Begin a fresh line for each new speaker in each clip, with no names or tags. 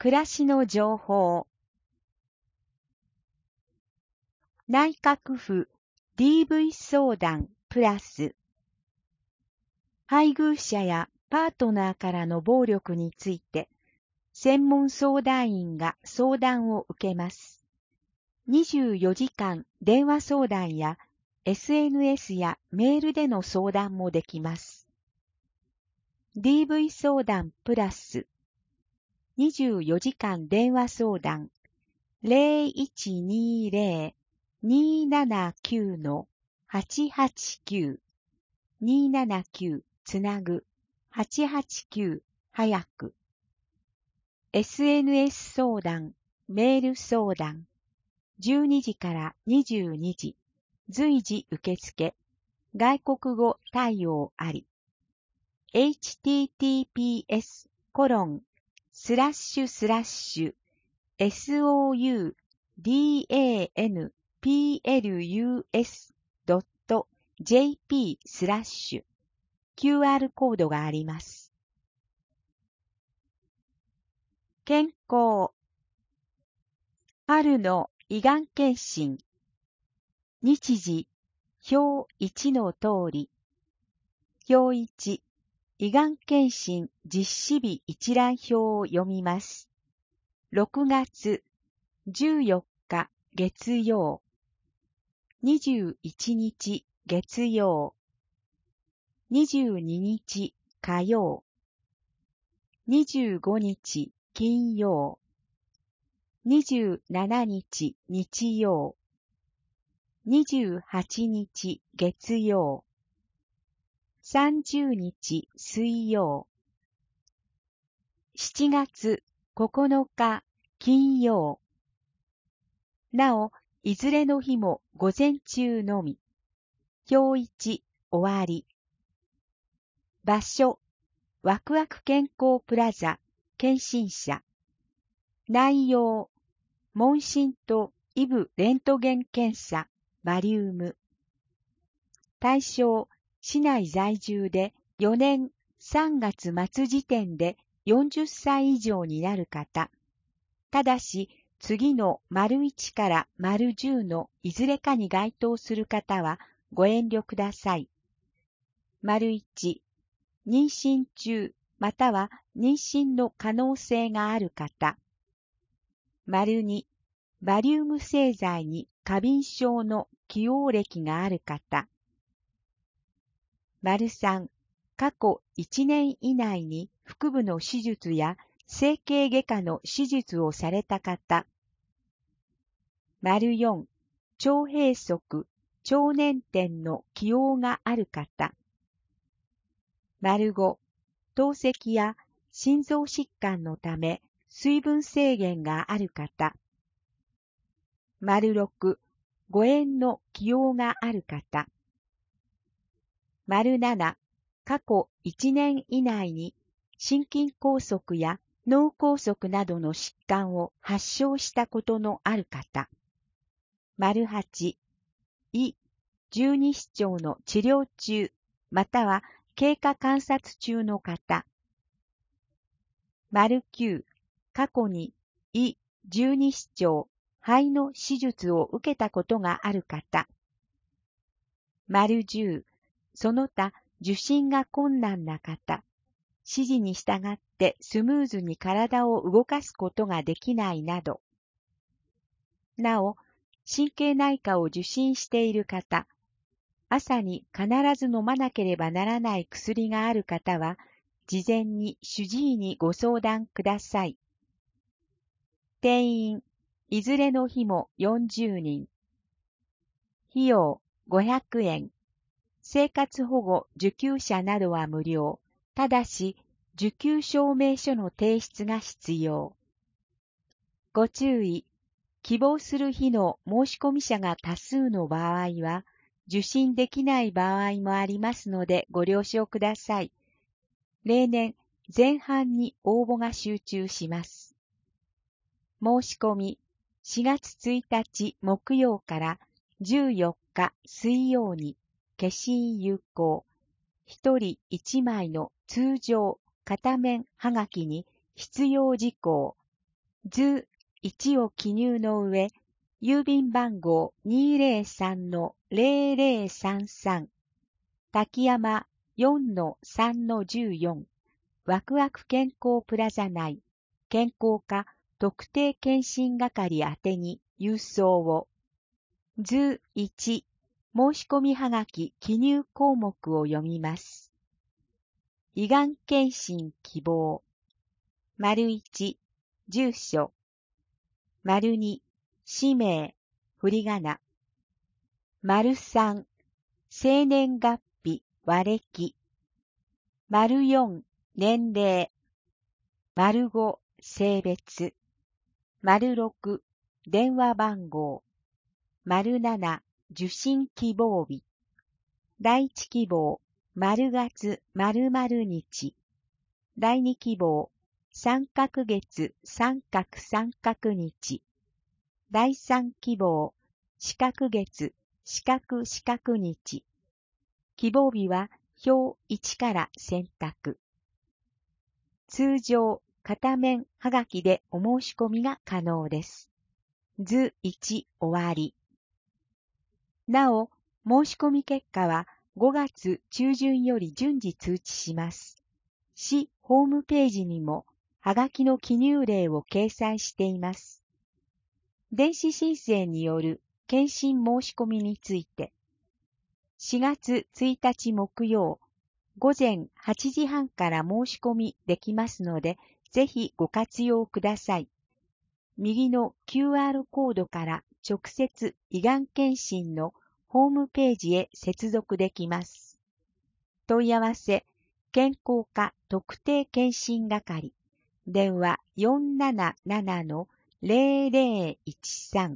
暮らしの情報。内閣府 DV 相談プラス。配偶者やパートナーからの暴力について、専門相談員が相談を受けます。24時間電話相談や SNS やメールでの相談もできます。DV 相談プラス。24時間電話相談 0120-279-889 279つなぐ889早く SNS 相談、メール相談12時から22時随時受付外国語対応あり https://soudanplus.jp/ QR コードがあります。健康。春の胃がん検診。日時、表1の通り。表1、胃がん検診実施日一覧表を読みます。6月14日月曜。21日月曜。22日火曜。25日金曜。27日日曜。28日月曜。30日水曜。7月9日金曜。なお、いずれの日も午前中のみ。表1終わり。場所、ワクワク健康プラザ、検診者。内容、問診とイブレントゲン検査、バリウム。対象、市内在住で4年3月末時点で40歳以上になる方。ただし、次の丸1から丸10のいずれかに該当する方はご遠慮ください。丸1、妊娠中または妊娠の可能性がある方。丸2、バリウム製剤に過敏症の既往歴がある方。丸3、過去1年以内に腹部の手術や整形外科の手術をされた方。丸4、腸閉塞、腸粘点の既往がある方。丸5、透析や心臓疾患のため水分制限がある方。丸6、誤嚥の既往がある方。丸7、過去1年以内に心筋梗塞や脳梗塞などの疾患を発症したことのある方。丸8、胃、十二指腸の治療中、または経過観察中の方。丸9、過去に胃、十二指腸、肺の手術を受けたことがある方。丸10、その他受診が困難な方。指示に従ってスムーズに体を動かすことができないなど。なお、神経内科を受診している方、朝に必ず飲まなければならない薬がある方は、事前に主治医にご相談ください。定員、いずれの日も40人。費用、500円。生活保護受給者などは無料。ただし、受給証明書の提出が必要。ご注意。希望する日の申し込み者が多数の場合は、受診できない場合もありますのでご了承ください。例年、前半に応募が集中します。申し込み、4月1日木曜から14日水曜に、消印有効。1人1枚の通常片面はがきに必要事項、 図1を記入の上、郵便番号 203-0033、滝山 4-3-14、ワクワク健康プラザ内、健康課特定健診係宛てに郵送を。図1、申し込みはがき記入項目を読みます。胃がん検診希望。丸1、住所。丸2、氏名、振り仮名。丸3、生年月日、和暦。丸4、年齢。丸5、性別。丸6、電話番号。丸7、受診希望日。第1希望、丸月〇〇日。第2希望、三角月三角三角日。第3希望、四角月四角四角日。希望日は表1から選択。通常、片面はがきでお申し込みが可能です。図1終わり。なお、申し込み結果は5月中旬より順次通知します。市ホームページにもはがきの記入例を掲載しています。電子申請による検診申し込みについて、4月1日木曜、午前8時半から申し込みできますので、ぜひご活用ください。右の QR コードから直接胃がん検診のホームページへ接続できます。問い合わせ、健康課特定健診係、電話 477-0013。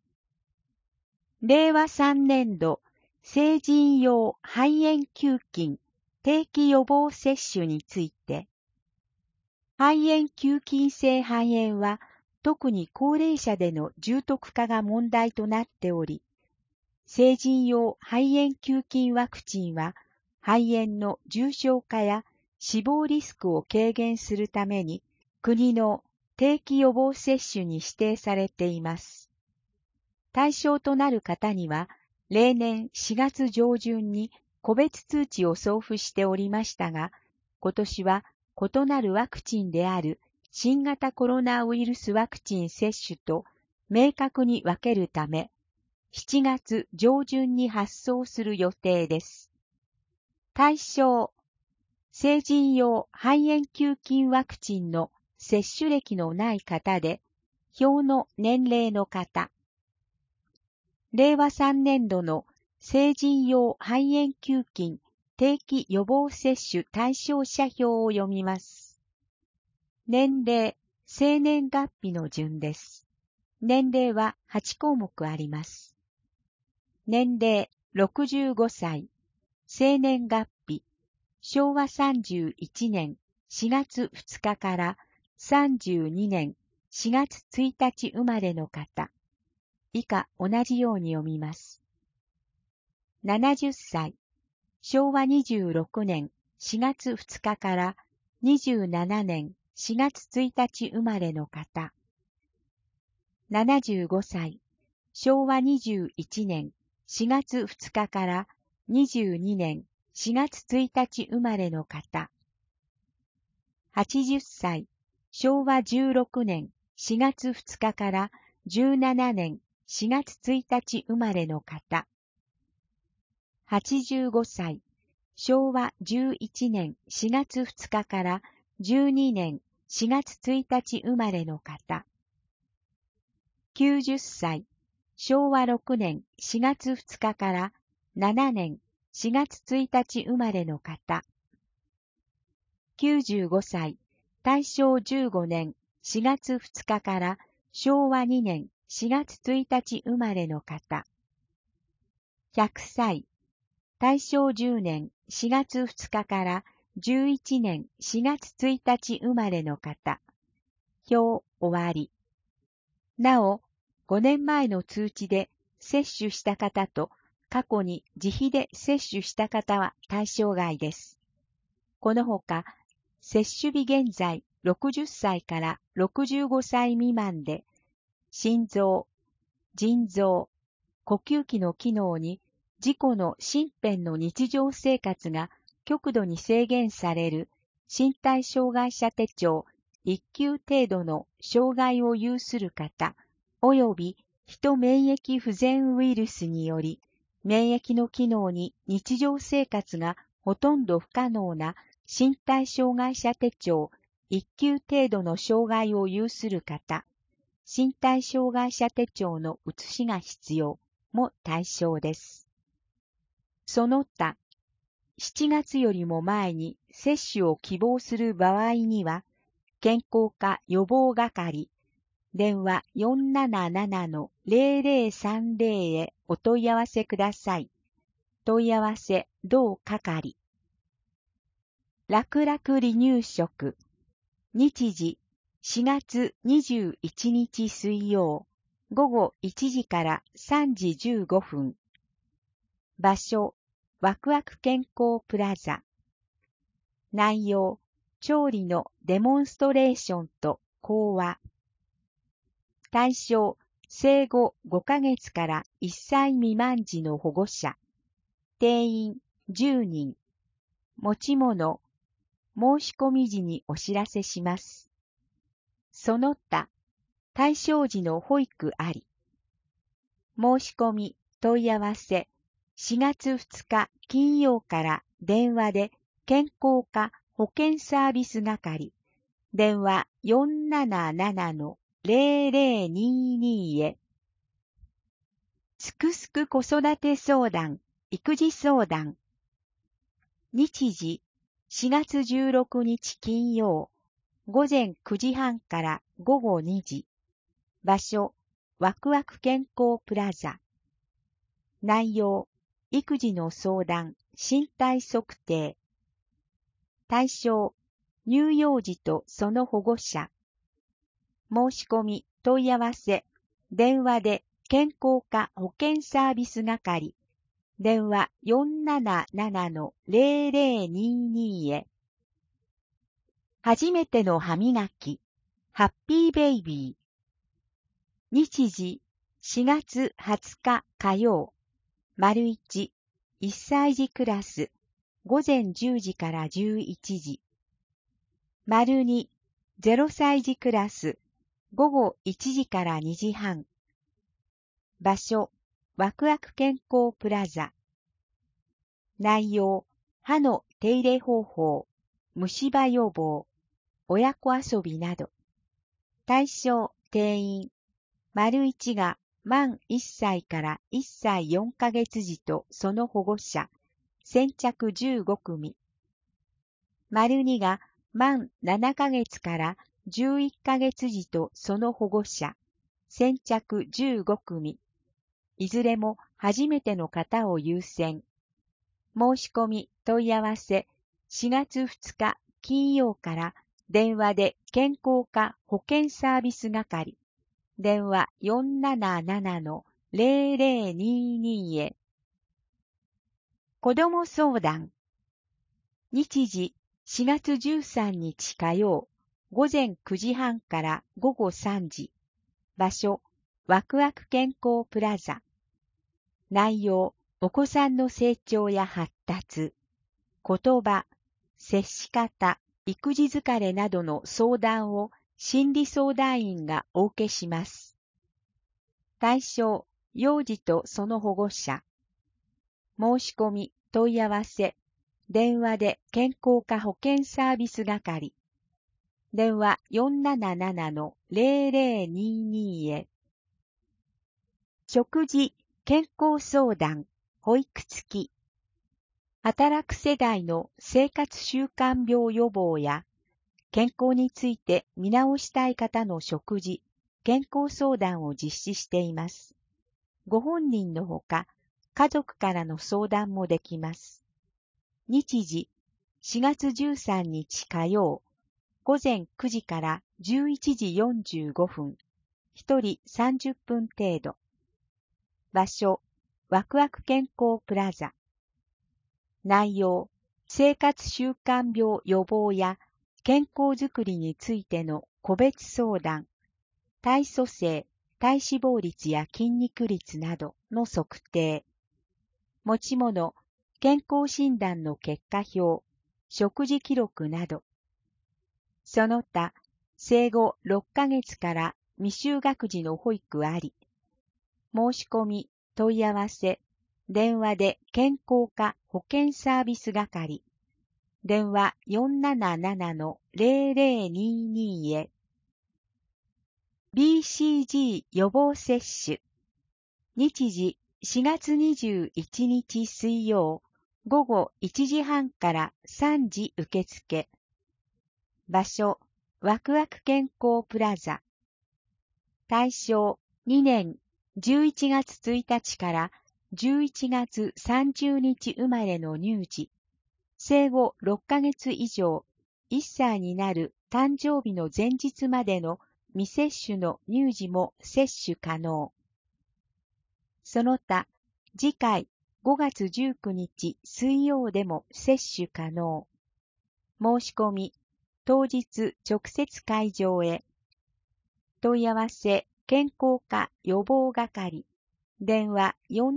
令和3年度、成人用肺炎球菌定期予防接種について、肺炎球菌性肺炎は特に高齢者での重篤化が問題となっており、成人用肺炎球菌ワクチンは肺炎の重症化や死亡リスクを軽減するために国の定期予防接種に指定されています。対象となる方には例年4月上旬に個別通知を送付しておりましたが、今年は異なるワクチンである新型コロナウイルスワクチン接種と明確に分けるため、7月上旬に発送する予定です。対象、成人用肺炎球菌ワクチンの接種歴のない方で、表の年齢の方。令和3年度の成人用肺炎球菌定期予防接種対象者表を読みます。年齢、生年月日の順です。年齢は8項目あります。年齢65歳、生年月日、昭和31年4月2日から32年4月1日生まれの方。以下同じように読みます。70歳、昭和26年4月2日から27年4月1日生まれの方。75歳、昭和21年4月2日から22年4月1日生まれの方。80歳、昭和16年4月2日から17年4月1日生まれの方。85歳、昭和11年4月2日から12年4月1日生まれの方。90歳、昭和6年4月2日から7年4月1日生まれの方。95歳、大正15年4月2日から昭和2年4月1日生まれの方。100歳、大正10年4月2日から11年4月1日生まれの方。表終わり。なお、5年前の通知で接種した方と過去に自費で接種した方は対象外です。このほか、接種日現在 60歳から65歳未満で、心臓、腎臓、呼吸器の機能に自己の身辺の日常生活が極度に制限される身体障害者手帳1級程度の障害を有する方、及びヒ免疫不全ウイルスにより、免疫の機能に日常生活がほとんど不可能な身体障害者手帳1級程度の障害を有する方、身体障害者手帳の写しが必要も対象です。その他、7月よりも前に接種を希望する場合には、健康課予防係、電話 477-0030 へお問い合わせください。問い合わせ同係。楽々離乳食。日時4月21日水曜、午後1時から3時15分。場所、ワクワク健康プラザ。内容、調理のデモンストレーションと講話。対象、生後5ヶ月から1歳未満児の保護者。定員10人。持ち物、申し込み時にお知らせします。その他、対象時の保育あり。申し込み、問い合わせ、4月2日金曜から電話で健康課保健サービス係、電話 477-0022 へ。すくすく子育て相談、育児相談。日時、4月16日金曜、午前9時半から午後2時。場所、ワクワク健康プラザ。内容、育児の相談、身体測定。対象、乳幼児とその保護者。申し込み、問い合わせ、電話で健康課保健サービス係、電話 477-0022 へ。初めての歯磨き、ハッピーベイビー。日時、4月20日火曜、丸1、1歳児クラス、午前10時から11時。丸2、0歳児クラス、午後1時から2時半。場所、ワクワク健康プラザ。内容、歯の手入れ方法、虫歯予防、親子遊びなど。対象、定員。丸1が満1歳から1歳4ヶ月児とその保護者、先着15組。丸2が満7ヶ月から11ヶ月児とその保護者、先着15組。いずれも初めての方を優先。申し込み、問い合わせ、4月2日金曜から電話で健康課保健サービス係、電話 477-0022 へ。子ども相談。日時、4月13日火曜、午前9時半から午後3時。場所、ワクワク健康プラザ。内容、お子さんの成長や発達、言葉、接し方、育児疲れなどの相談を心理相談員がお受けします。対象、幼児とその保護者。申し込み、問い合わせ、電話で健康課保健サービス係、電話 477-0022 へ。食事、健康相談、保育付き。働く世代の生活習慣病予防や健康について見直したい方の食事、健康相談を実施しています。ご本人のほか、家族からの相談もできます。日時、4月13日火曜、午前9時から11時45分、1人30分程度。場所、ワクワク健康プラザ。内容、生活習慣病予防や健康づくりについての個別相談、体組成、体脂肪率や筋肉率などの測定、持ち物、健康診断の結果表、食事記録など、その他、生後6ヶ月から未就学児の保育あり、申し込み、問い合わせ、電話で健康課保健サービス係、電話 477-0022 へ。BCG 予防接種。日時4月21日水曜、午後1時半から3時受付。場所、ワクワク健康プラザ。対象、2年11月1日から11月30日生まれの乳児。生後6ヶ月以上、1歳になる誕生日の前日までの未接種の乳児も接種可能。その他、次回5月19日水曜でも接種可能。申し込み、当日直接会場へ。問い合わせ、健康課予防係。電話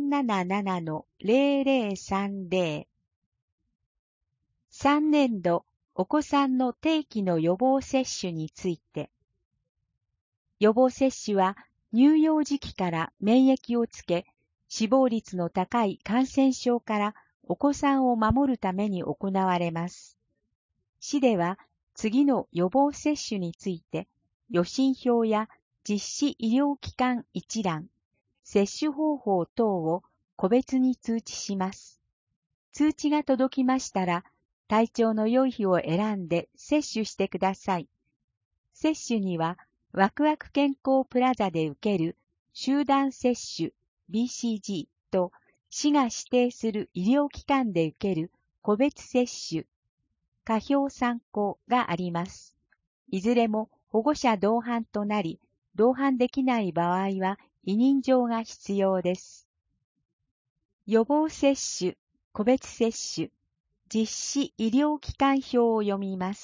477-0030。3年度お子さんの定期の予防接種について。予防接種は乳幼児期から免疫をつけ、死亡率の高い感染症からお子さんを守るために行われます。市では次の予防接種について、予診票や実施医療機関一覧、接種方法等を個別に通知します。通知が届きましたら、体調の良い日を選んで接種してください。接種には、ワクワク健康プラザで受ける集団接種 BCG と市が指定する医療機関で受ける個別接種、可評参考があります。いずれも保護者同伴となり、同伴できない場合は委任状が必要です。予防接種、個別接種、実施医療機関表を読みます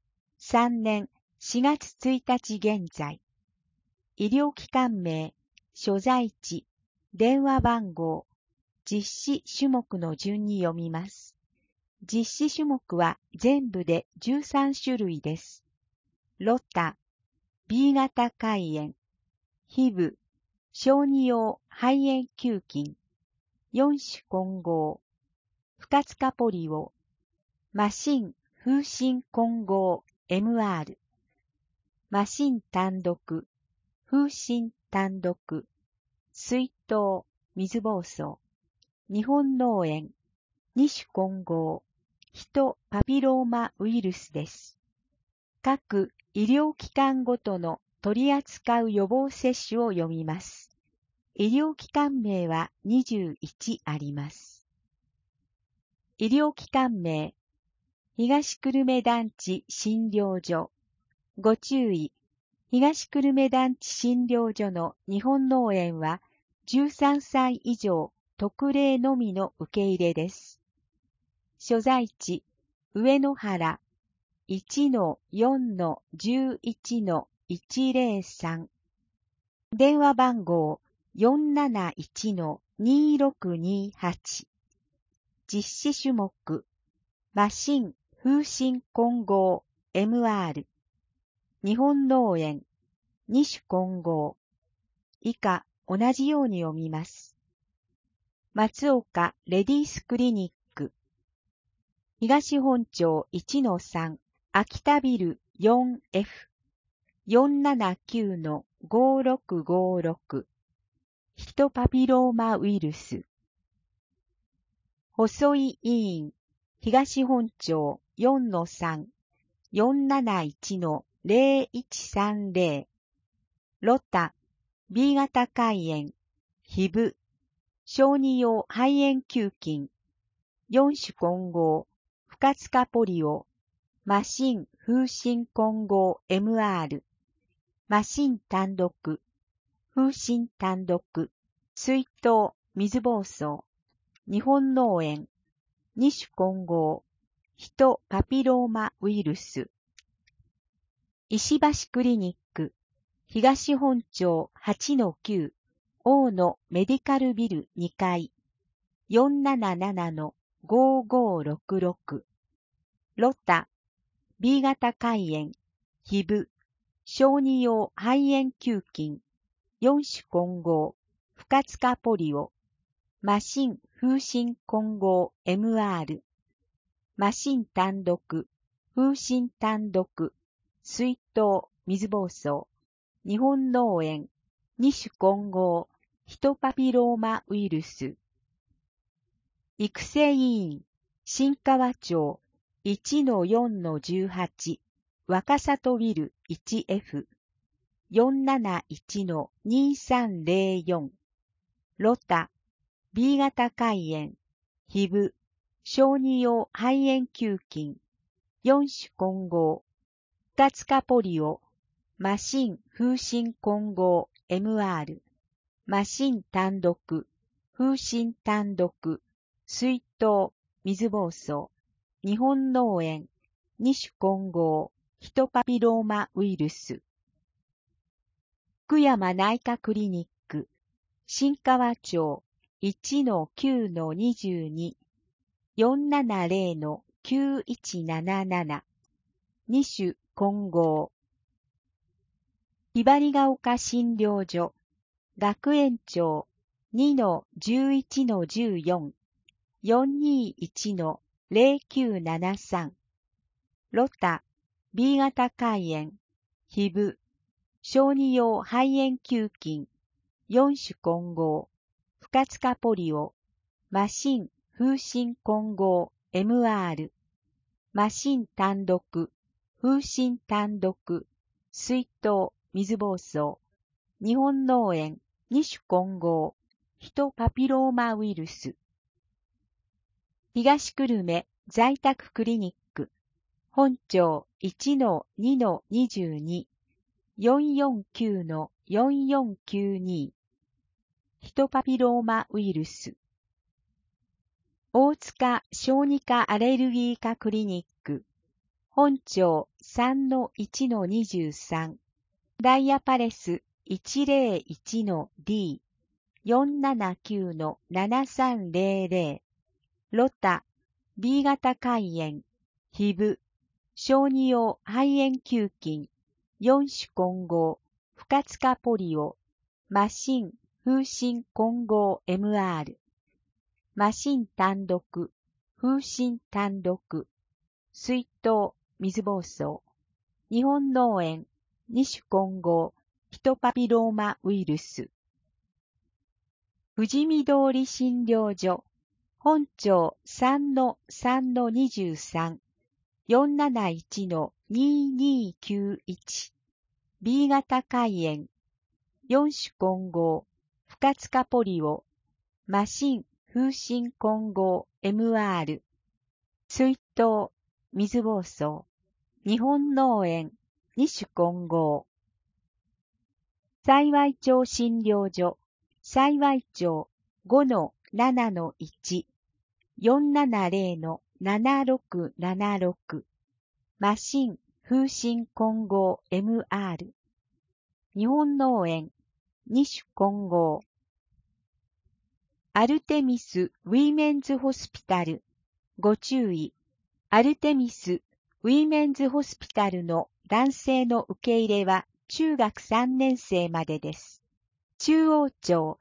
。3年4月1日現在。医療機関名、所在地、電話番号、実施種目の順に読みます。実施種目は全部で13種類です。ロタ、B 型肝炎、ヒブ、小児用肺炎球菌、4種混合、不活化ポリオ、マシン風疹混合 MR、マシン単独、風疹単独、水筒、水疱瘡、日本脳炎、2種混合、ヒトパピローマウイルスです。各医療機関ごとの取り扱う予防接種を読みます。医療機関名は21あります。医療機関名、東久留米団地診療所。ご注意、東久留米団地診療所の日本脳炎は13歳以上特例のみの受け入れです。所在地、上野原 1-4-11-103。電話番号 471-2628。実施種目、マシン風疹混合 MR、日本脳炎、2種混合。以下、同じように読みます。松岡レディースクリニック。東本町 1-3、秋田ビル 4F、479-5656。ヒトパピローマウイルス。細井医院、東本町 4-3、471-0130。ロタ、B 型肝炎、ヒブ、小児用肺炎球菌、4種混合、不活化ポリオ、マシン風疹混合 MR、マシン単独、風疹単独、水筒、水疱瘡、日本脳炎、2種混合、ヒトパピローマウイルス、 石橋クリニック、東本町 8-9 大野メディカルビル2階、477-5566、ロタ、B 型肝炎、ヒブ、小児用肺炎球菌、4種混合、不活化ポリオ、マシン風疹混合 MR、マシン単独、風疹単独、水筒、水疱瘡、日本脳炎、2種混合、ヒトパピローマウイルス。育成委員、新川町 1-4-18、若里ビル 1F、471-2304、ロタ、B 型肝炎、ヒブ、小児用肺炎球菌、4種混合、不活化ポリオ、マシン風疹混合 MR、マシン単独、風疹単独、水筒、水疱瘡、日本脳炎、2種混合、ヒトパピローマウイルス。福山内科クリニック、新川町 1-9-22、470-9177、2種混合。ひばりが丘診療所、学園長 2-11-14、421-0973、ロタ、B 型肝炎、ヒブ、小児用肺炎球菌、4種混合、不活化ポリオ、マシン風疹混合 MR、マシン単独、風疹単独、水筒、水疱瘡、日本脳炎、2種混合、ヒトパピローマウイルス。東久留米在宅クリニック、本町 1-2-22、449-4492、ヒトパピローマウイルス。大塚小児科アレルギー科クリニック、本町 3-1-23、ダイヤパレス 101-D、479-7300、ロタ、B 型肝炎、ヒブ、小児用肺炎球菌、4種混合、不活化ポリオ、マシン風疹混合 MR、マシン単独、風疹単独、水筒、水疱瘡、日本脳炎、2種混合、ヒトパピローマウイルス。富士見通り診療所、本町 3-3-23、471-2291、B 型肝炎、4種混合、不活化ポリオ、マシン風疹混合 MR、水筒、水疱瘡、日本脳炎、2種混合。幸町診療所、幸町 5-7-1、470-7676、マシン風疹混合 MR、日本脳炎、2種混合。アルテミス・ウィメンズ・ホスピタル、ご注意。アルテミス・ウィメンズ・ホスピタルの男性の受け入れは中学3年生までです。中央町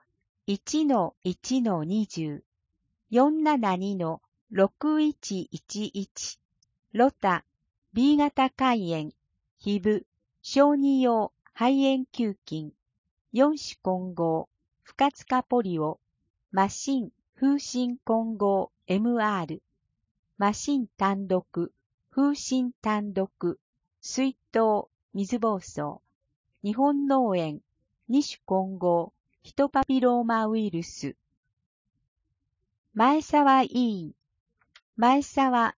1-1-20、472-6111、ロタ、B 型肝炎、ヒブ、小児用肺炎球菌、4種混合、不活化ポリオ、マシン風疹混合 MR、マシン単独、風疹単独、水筒、水疱瘡、日本脳炎、2種混合、ヒトパピローマウイルス。前沢医院、前沢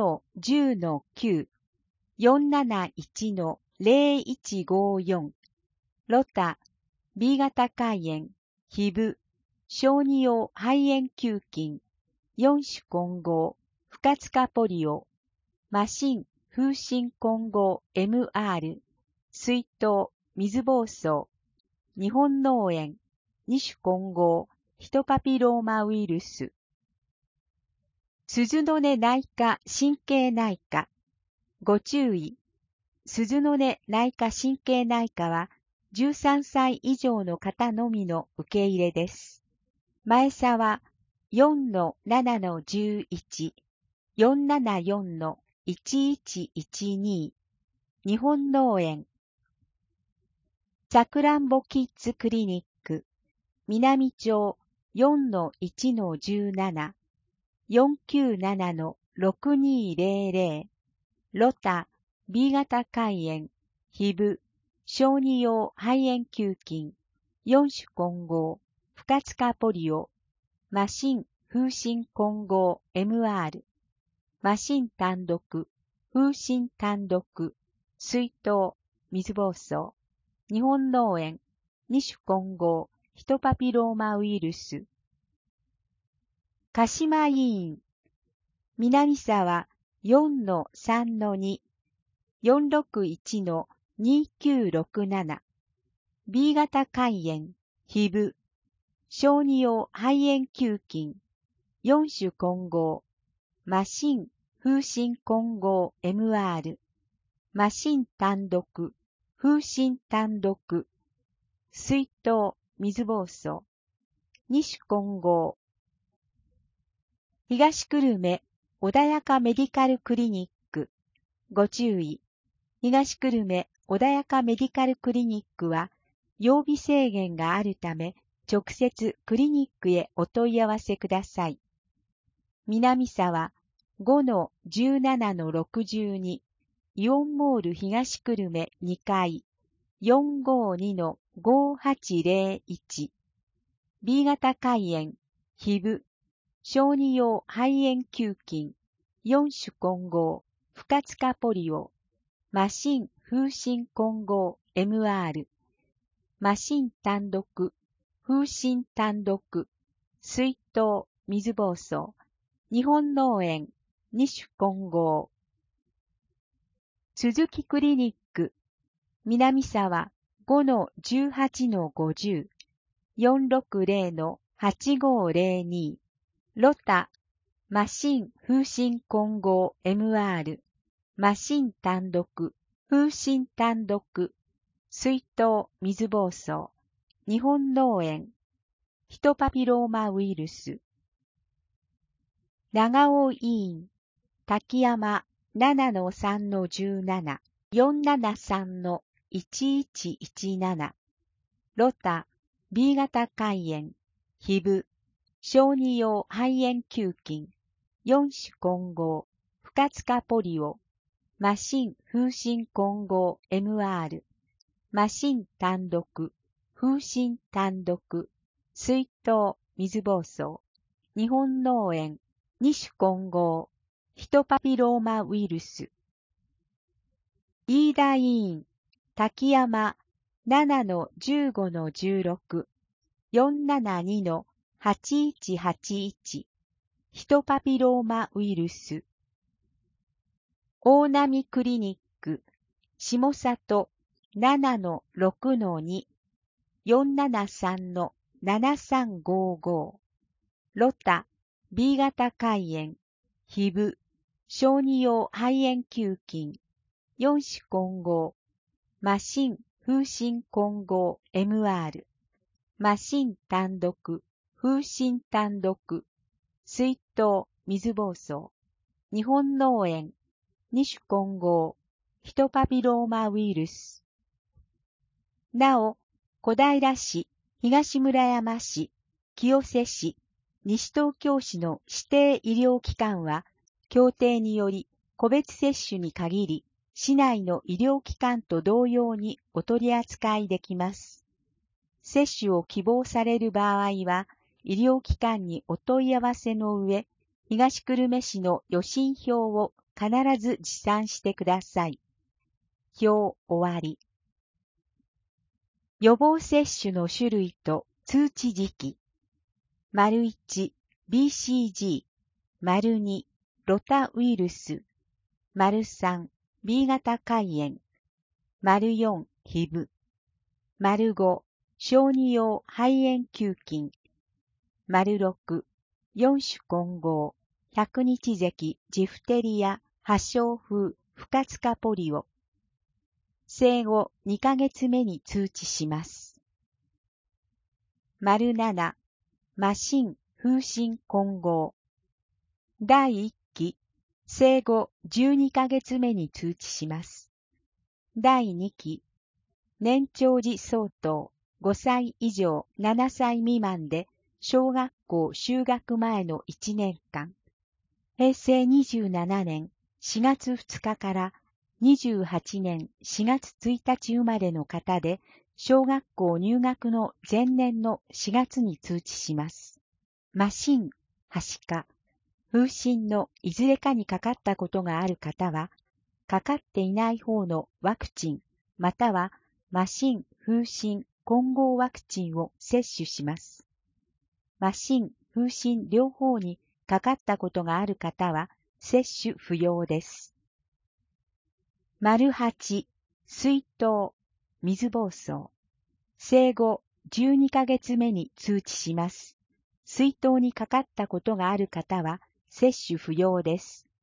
2-10-9、471-0154、ロタ、B 型肝炎、ヒブ、小児用肺炎球菌、4種混合、不活化ポリオ、マシン風疹混合 MR、 水筒、水疱瘡、日本脳炎、二種混合、ヒトパピローマウイルス。鈴の根内科神経内科。ご注意。鈴の根内科神経内科は、13歳以上の方のみの受け入れです。前差は 4-7-11、474-1112、日本脳炎。さくらんぼキッズクリニック、南町 4-1-17、497-6200、ロタ、B 型肝炎、ヒブ、小児用肺炎球菌、4種混合、不活化ポリオ、マシン風疹混合 MR、マシン単独、風疹単独、水筒、水疱瘡、日本脳炎、2種混合、ヒトパピローマウイルス。鹿島医院、南沢 4-3-2、461-2967、B 型肝炎、ヒブ、小児用肺炎球菌、4種混合、マシン風疹混合 MR、マシン単独、風疹単独、水筒、水疱瘡、2種混合。東久留米穏やかメディカルクリニック。ご注意。東久留米穏やかメディカルクリニックは、曜日制限があるため、直接クリニックへお問い合わせください。南沢 5-17-62、イオンモール東久留米2階、452-5801、B 型肝炎、ヒブ、小児用肺炎球菌、4種混合、不活化ポリオ、マシン風疹混合 MR、マシン単独、風疹単独、水筒、水疱瘡、日本脳炎、2種混合。鈴木クリニック、南沢 5-18-50、460-8502、ロタ、マシン風疹混合 MR、マシン単独、風疹単独、水筒、水疱瘡、日本脳炎、ヒトパピローマウイルス。長尾医院、滝山 7-3-17、473-1117、ロタ、B 型肝炎、ヒブ、小児用肺炎球菌、4種混合、不活化ポリオ、マシン風疹混合 MR、マシン単独、風疹単独、水筒、水疱瘡、日本脳炎、2種混合、ヒトパピローマウイルス。飯田医院、滝山 7-15-16、472-8181、ヒトパピローマウイルス。大波クリニック、下里 7-6-2、473-7355、ロタ、B 型肝炎、ヒブ、小児用肺炎球菌、4種混合、マシン風疹混合 MR、マシン単独、風疹単独、水筒、水疱瘡、日本脳炎、2種混合、ヒトパピローマウイルス。なお、小平市、東村山市、清瀬市、西東京市の指定医療機関は、協定により個別接種に限り、市内の医療機関と同様にお取り扱いできます。接種を希望される場合は、医療機関にお問い合わせの上、東久留米市の予診票を必ず持参してください。表終わり。予防接種の種類と通知時期。1、BCG、2、ロタウイルス、3、B 型肝炎、 4、ヒブ。5、小児用肺炎球菌。6、4種混合、100日咳、ジフテリア、破傷風、不活化ポリオ。生後2ヶ月目に通知します。7、麻疹、風疹混合。第1期、生後12ヶ月目に通知します。第2期、年長児相当、5歳以上7歳未満で、小学校就学前の1年間、平成27年4月2日から28年4月1日生まれの方で、小学校入学の前年の4月に通知します。麻疹、はしか、風疹のいずれかにかかったことがある方は、かかっていない方のワクチン、または麻疹、風疹、混合ワクチンを接種します。麻疹、風疹両方にかかったことがある方は接種不要です。8、水痘、水疱瘡。生後12ヶ月目に通知します。水痘にかかったことがある方は接種不要です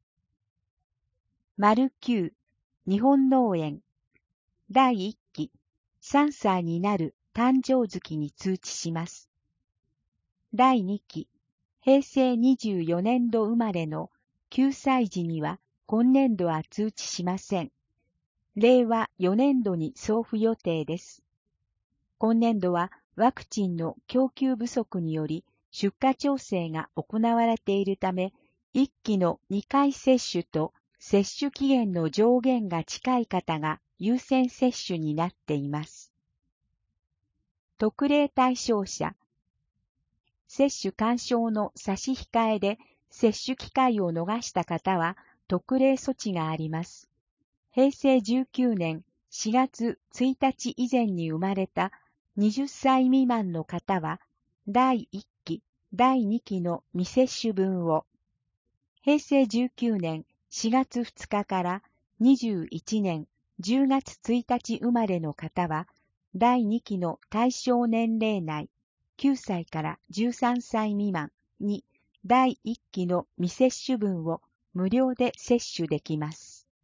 。9、日本脳炎。第1期、3歳になる誕生月に通知します。第2期、平成24年度生まれの9歳児には今年度は通知しません。令和4年度に送付予定です。今年度はワクチンの供給不足により出荷調整が行われているため、1期の2回接種と接種期限の上限が近い方が優先接種になっています。特例対象者、接種勧奨の差し控えで接種機会を逃した方は特例措置があります。平成19年4月1日以前に生まれた20歳未満の方は第1期、第2期の未接種分を、平成19年4月2日から21年10月1日生まれの方は第2期の対象年齢内9歳から13歳未満に第1期の未接種分を無料で接種できます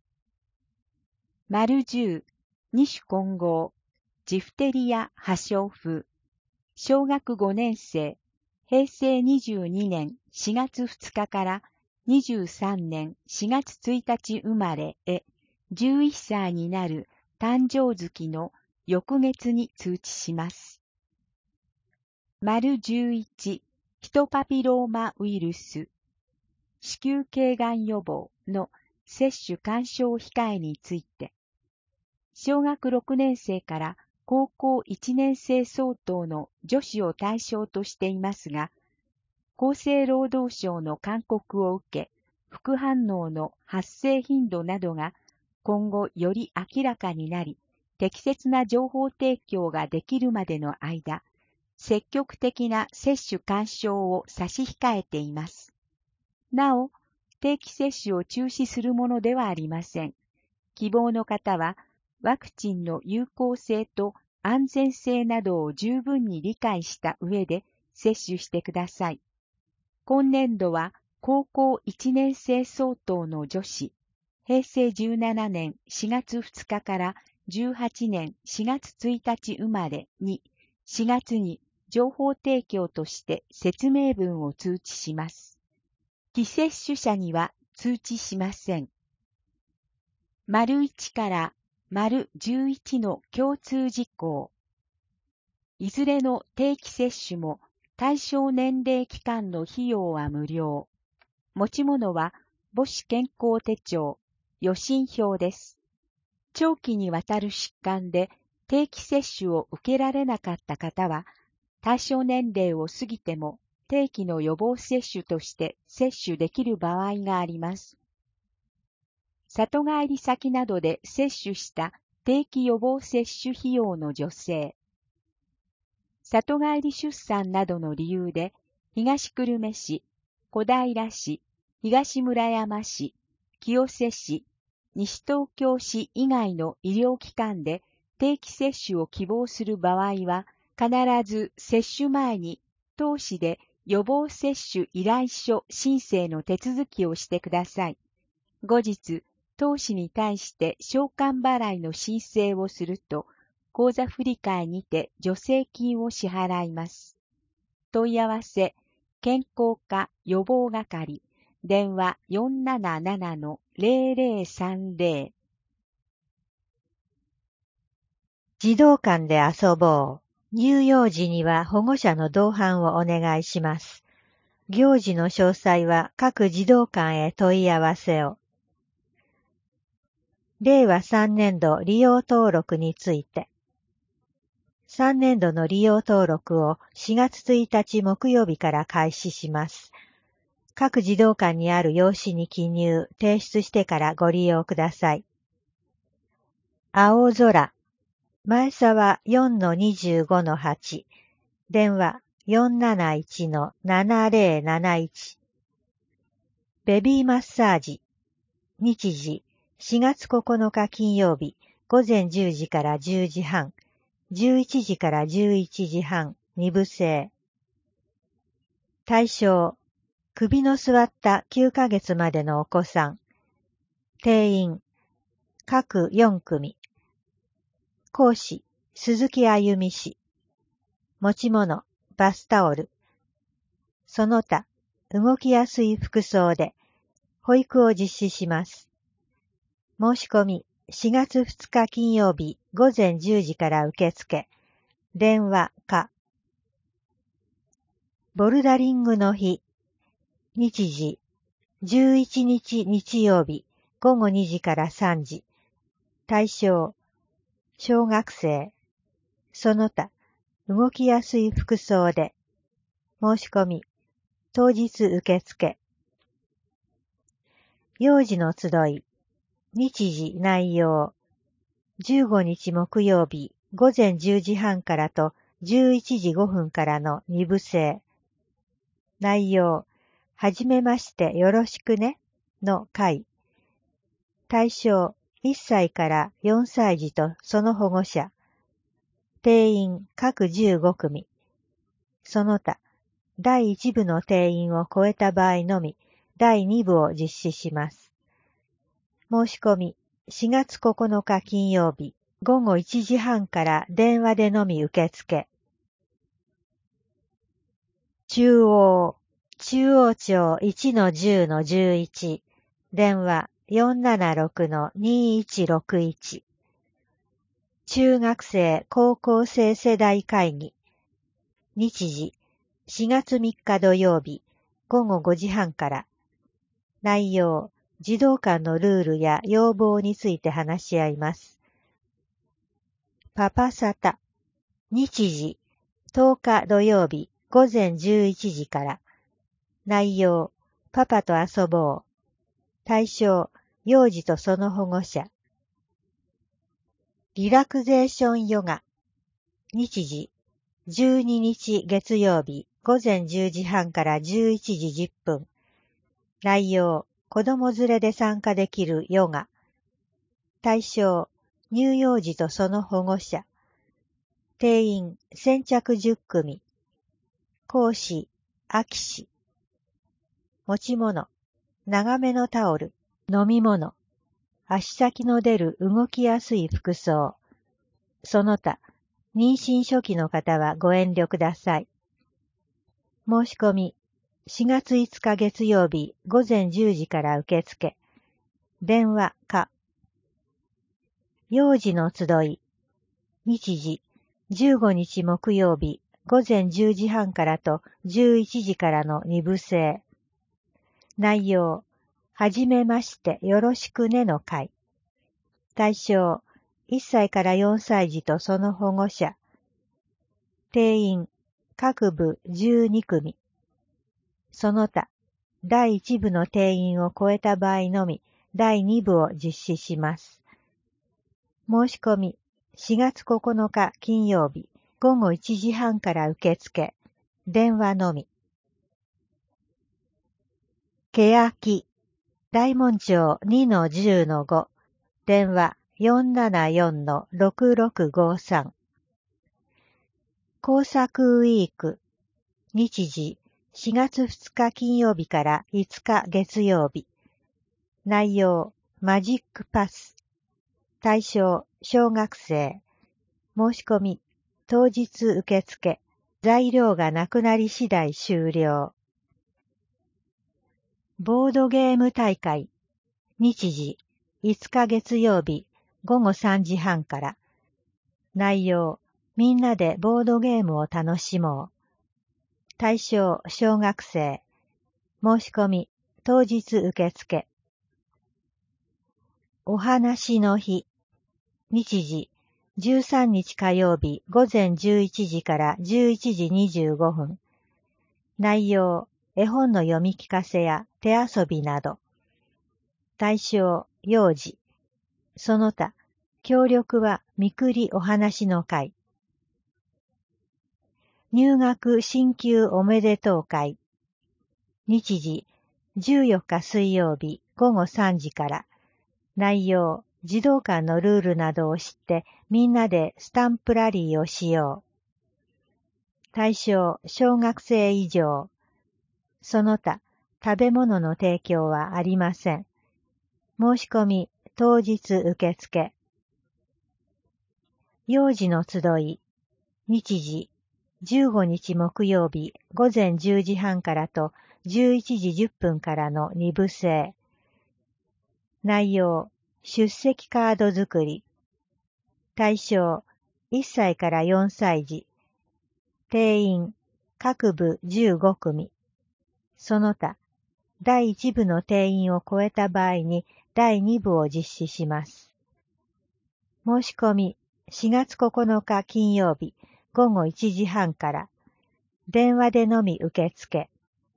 。10、2種混合、ジフテリア破傷風、小学5年生、平成22年4月2日から23年4月1日生まれへ11歳になる誕生月の翌月に通知します。11、ヒトパピローマウイルス、子宮頸がん予防の接種勧奨控えについて、小学6年生から高校1年生相当の女子を対象としていますが、厚生労働省の勧告を受け、副反応の発生頻度などが今後より明らかになり、適切な情報提供ができるまでの間、積極的な接種勧奨を差し控えています。なお、定期接種を中止するものではありません。希望の方は、ワクチンの有効性と安全性などを十分に理解した上で接種してください。今年度は高校1年生相当の女子、平成17年4月2日から18年4月1日生まれに4月に情報提供として説明文を通知します。既接種者には通知しません。1から11の共通事項。いずれの定期接種も対象年齢期間の費用は無料。持ち物は母子健康手帳、予診票です。長期にわたる疾患で定期接種を受けられなかった方は、対象年齢を過ぎても定期の予防接種として接種できる場合があります。里帰り先などで接種した定期予防接種費用の助成。里帰り出産などの理由で、東久留米市、小平市、東村山市、清瀬市、 西東京市以外の医療機関で定期接種を希望する場合は、必ず接種前に当市で予防接種依頼書申請の手続きをしてください。後日、当市に対して償還払いの申請をすると、口座振替にて助成金を支払います。問い合わせ、健康課予防係、電話 477-0030。
児童館で遊ぼう。乳幼児には保護者の同伴をお願いします。行事の詳細は各児童館へ問い合わせを。令和3年度利用登録について。3年度の利用登録を4月1日木曜日から開始します。各児童館にある用紙に記入、提出してからご利用ください。青空。前沢 4-25-8。電話 471-7071。ベビーマッサージ。日時4月9日金曜日午前10時から10時半。11時から11時半、2部制。対象、首の座った9ヶ月までのお子さん。定員、各4組。講師、鈴木あゆみ氏。持ち物、バスタオル。その他、動きやすい服装で、保育を実施します。申し込み、4月2日金曜日午前10時から受付。電話か。ボルダリングの日。日時。11日日曜日午後2時から3時。対象。小学生。その他。動きやすい服装で。申し込み。当日受付。幼児の集い。日時内容。15日木曜日午前10時半からと11時5分からの2部制。内容、はじめましてよろしくねの会。対象、1歳から4歳児とその保護者。定員各15組。その他、第1部の定員を超えた場合のみ、第2部を実施します。申し込み、4月9日金曜日、午後1時半から電話でのみ受付。中央町 1-10-11、電話 476-2161。中学生高校生世代会議。日時、4月3日土曜日、午後5時半から。内容、児童館のルールや要望について話し合います。パパサタ。日時、10日土曜日午前11時から。内容、パパと遊ぼう。対象、幼児とその保護者。リラクゼーションヨガ。日時、12日月曜日午前10時半から11時10分。内容、子供連れで参加できるヨガ。対象、乳幼児とその保護者。定員、先着10組。講師、秋氏。持ち物、長めのタオル、飲み物。足先の出る動きやすい服装。その他、妊娠初期の方はご遠慮ください。申し込み、4月5日月曜日午前10時から受付。電話か。幼児の集い。日時、15日木曜日午前10時半からと11時からの2部制。内容、はじめましてよろしくねの会。対象、1歳から4歳児とその保護者。定員、各部12組。その他、第1部の定員を超えた場合のみ、第2部を実施します。申し込み、4月9日金曜日、午後1時半から受付。電話のみ。けやき、大門町 2-10-5、 電話 474-6653。工作ウィーク。日時4月2日金曜日から5日月曜日。内容マジックパス。対象小学生。申し込み当日受付。材料がなくなり次第終了。ボードゲーム大会。日時5日月曜日午後3時半から。内容みんなでボードゲームを楽しもう。対象小学生。申し込み当日受付。お話の日。日時13日火曜日午前11時から11時25分。内容絵本の読み聞かせや手遊びなど。対象幼児。その他協力はみくりお話の会。入学進級おめでとう会。日時14日水曜日午後3時から。内容児童館のルールなどを知ってみんなでスタンプラリーをしよう。対象小学生以上。その他食べ物の提供はありません。申し込み当日受付。幼児の集い。日時15日木曜日午前10時半からと11時10分からの2部制。内容出席カード作り。対象1歳から4歳児。定員各部15組。その他第1部の定員を超えた場合に第2部を実施します。申し込み4月9日金曜日午後1時半から。電話でのみ受付。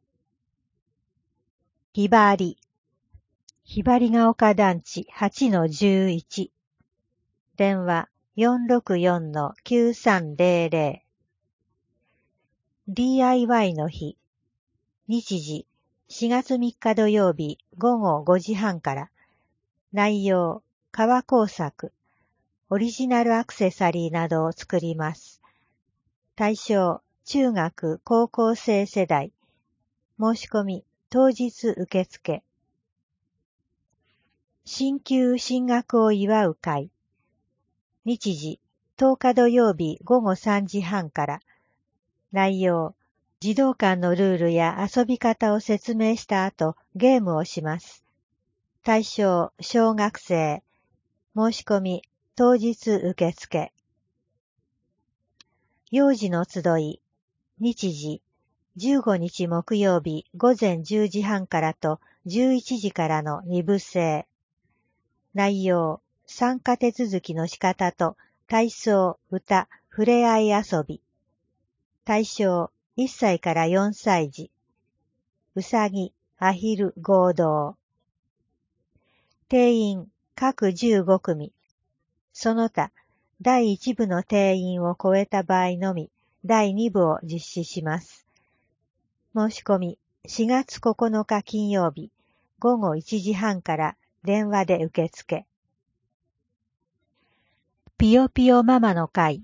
ひばり。ひばりが丘団地 8-11。電話 464-9300。DIY の日。日時4月3日土曜日午後5時半から。内容革工作。オリジナルアクセサリーなどを作ります。対象中学高校生世代。申し込み当日受付。進級進学を祝う会。日時10日土曜日午後3時半から。内容児童館のルールや遊び方を説明した後ゲームをします。対象小学生。申し込み当日受付。幼児の集い。日時15日木曜日午前10時半からと11時からの2部制。内容参加手続きの仕方と体操、歌、ふれあい遊び。対象1歳から4歳児。うさぎ、アヒル合同。定員各15組。その他第1部の定員を超えた場合のみ第2部を実施します。申し込み4月9日金曜日午後1時半から電話で受付。ぴよぴよママの会。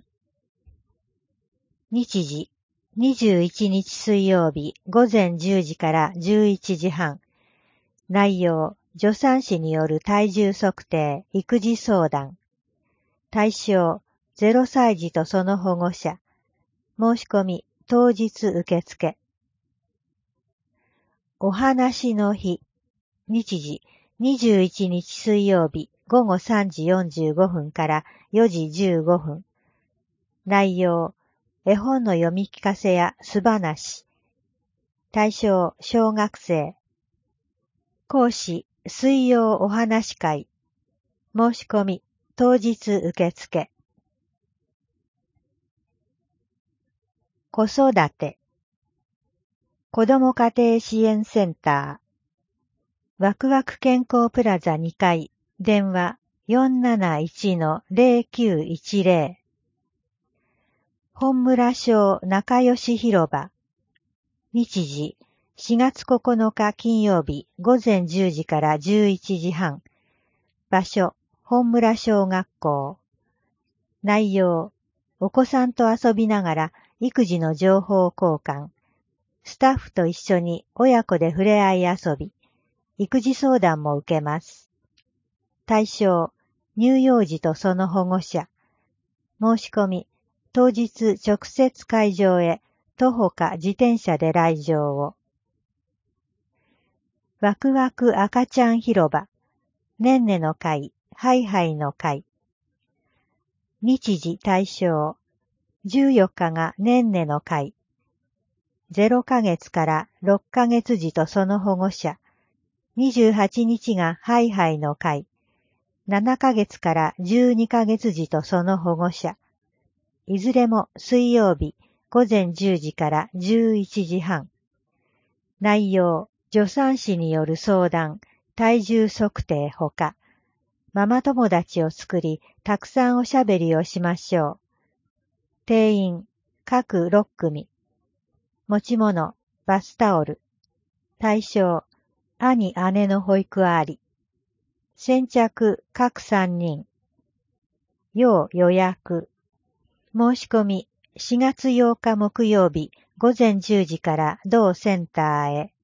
日時21日水曜日午前10時から11時半。内容助産師による体重測定、育児相談。対象0歳児とその保護者。申し込み当日受付。お話の日。日時21日水曜日午後3時45分から4時15分。内容絵本の読み聞かせや素話。対象小学生。講師水曜お話会。申し込み当日受付。子育て。子ども家庭支援センター。ワクワク健康プラザ2階。電話 471-0910。本村小仲良し広場。日時4月9日金曜日午前10時から11時半。場所本村小学校。内容、お子さんと遊びながら育児の情報交換。スタッフと一緒に親子で触れ合い遊び、育児相談も受けます。対象、乳幼児とその保護者。申し込み、当日直接会場へ徒歩か自転車で来場を。ワクワク赤ちゃん広場。ねんねの会、ハイハイの会。日時対象。14日がねんねの会。0ヶ月から6ヶ月児とその保護者。28日がハイハイの会。7ヶ月から12ヶ月児とその保護者。いずれも水曜日午前10時から11時半。内容、助産師による相談、体重測定ほか。ママ友達を作り、たくさんおしゃべりをしましょう。定員、各6組。持ち物、バスタオル。対象、兄姉の保育あり。先着、各3人。要予約。申し込み、4月8日木曜日午前10時から同センターへ。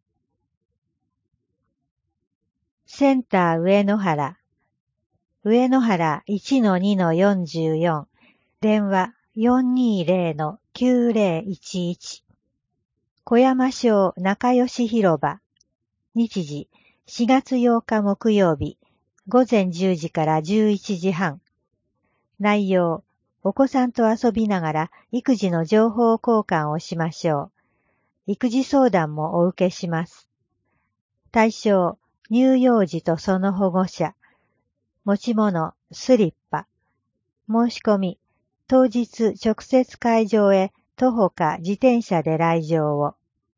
センター上野原。上野原 1-2-44。電話 420-9011。小山小仲良し広場。日時4月8日木曜日午前10時から11時半。内容、お子さんと遊びながら育児の情報交換をしましょう。育児相談もお受けします。対象、乳幼児とその保護者。持ち物、スリッパ。申し込み、当日直接会場へ徒歩か自転車で来場を。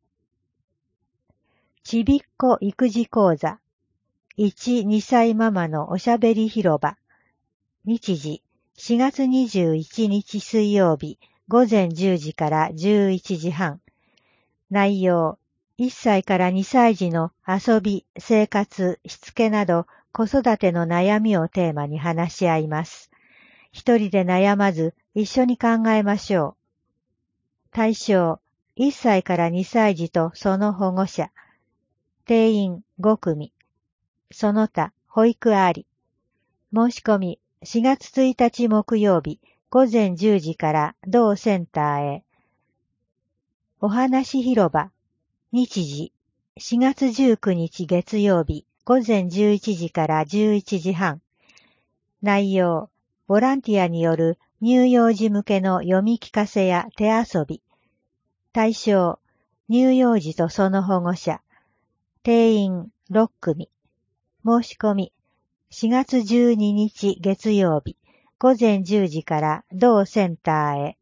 ちびっこ育児講座。1、2歳ママのおしゃべり広場。日時、4月21日水曜日午前10時から11時半。内容、1歳から2歳児の遊び、生活、しつけなど子育ての悩みをテーマに話し合います。一人で悩まず一緒に考えましょう。対象、1歳から2歳児とその保護者。定員5組。その他、保育あり。申し込み、4月1日木曜日午前10時から同センターへ。お話広場。日時、4月19日月曜日午前11時から11時半。内容、ボランティアによる乳幼児向けの読み聞かせや手遊び。対象、乳幼児とその保護者。定員6組。申し込み、4月12日月曜日午前10時から同センターへ。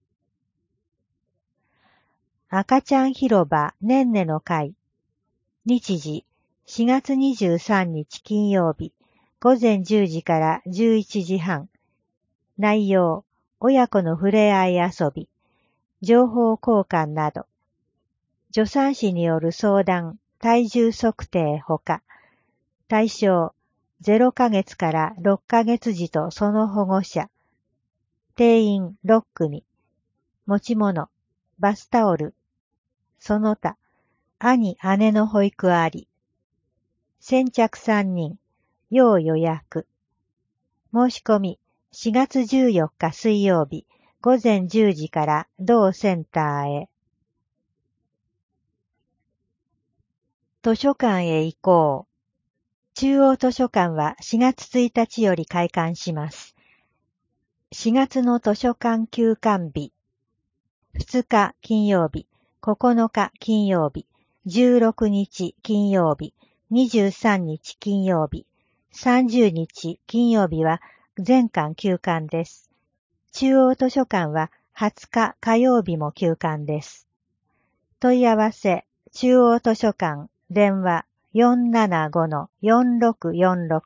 赤ちゃん広場ねんねの会。日時、4月23日金曜日午前10時から11時半。内容、親子の触れ合い遊び、情報交換など。助産師による相談、体重測定ほか。対象、0ヶ月から6ヶ月児とその保護者。定員6組。持ち物、バスタオル。その他、兄姉の保育あり。先着3人、要予約。申し込み、4月14日水曜日午前10時から同センターへ。図書館へ行こう。中央図書館は4月1日より開館します。4月の図書館休館日。2日金曜日、9日金曜日、16日金曜日、23日金曜日、30日金曜日は全館休館です。中央図書館は20日火曜日も休館です。問い合わせ、中央図書館、電話 475-4646。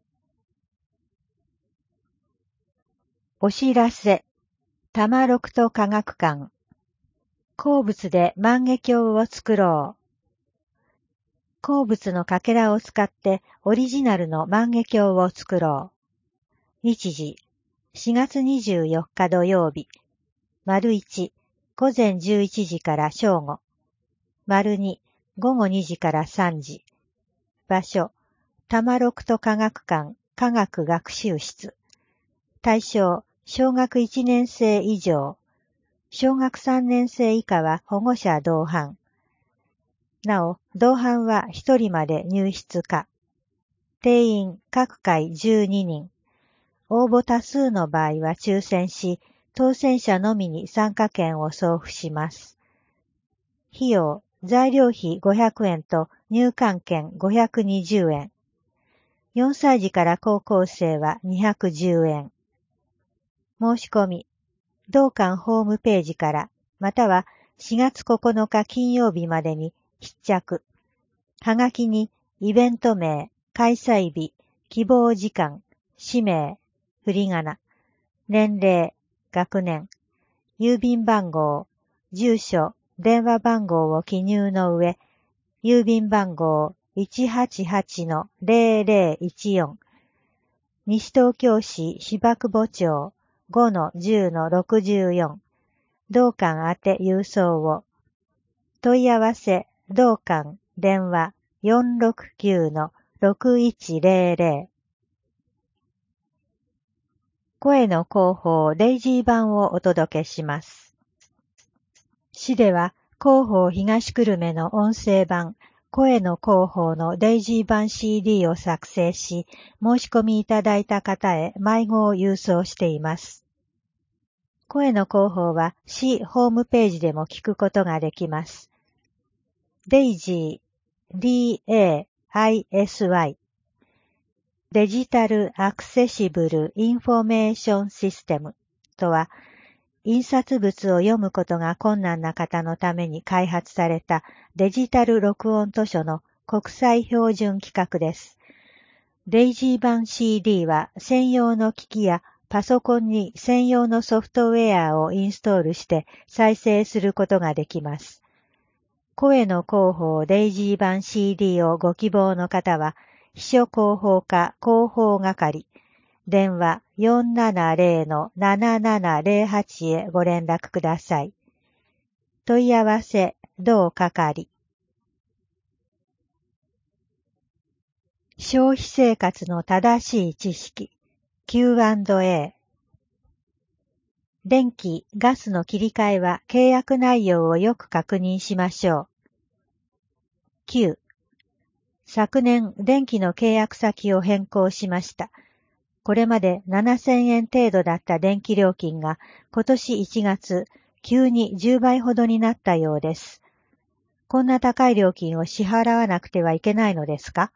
お知らせ、多摩六都科学館。鉱物で万華鏡を作ろう。鉱物のかけらを使ってオリジナルの万華鏡を作ろう。 日時、4月24日土曜日。丸1、午前11時から正午。丸2、午後2時から3時。場所、多摩六都科学館科学学習室。対象、小学1年生以上。小学3年生以下は保護者同伴。なお、同伴は1人まで入室可。定員各回12人。応募多数の場合は抽選し、当選者のみに参加券を送付します。費用、材料費500円と入館券520円。4歳児から高校生は210円。申し込み、同館ホームページから、または4月9日金曜日までに必着。はがきにイベント名、開催日、希望時間、氏名、振り仮名、年齢、学年、郵便番号、住所、電話番号を記入の上、郵便番号 188-0014、西東京市芝久保町 5-10-64、同館宛て郵送を。問い合わせ、同館、電話 469-6100。声の広報デイジー版をお届けします。市では広報東久留米の音声版、声の広報のデイジー版 CD を作成し、申し込みいただいた方へ迷子を郵送しています。声の広報は市ホームページでも聞くことができます。デイジー、DAISYデジタルアクセシブルインフォメーションシステムとは、印刷物を読むことが困難な方のために開発されたデジタル録音図書の国際標準規格です。デイジー版 CD は専用の機器やパソコンに専用のソフトウェアをインストールして再生することができます。声の広報デイジー版 CD をご希望の方は、秘書広報課広報係、電話 470-7708 へご連絡ください。問い合わせ、同係。消費生活の正しい知識、Q&A。電気、ガスの切り替えは契約内容をよく確認しましょう。9. 昨年、電気の契約先を変更しました。これまで7000円程度だった電気料金が今年1月、急に10倍ほどになったようです。こんな高い料金を支払わなくてはいけないのですか？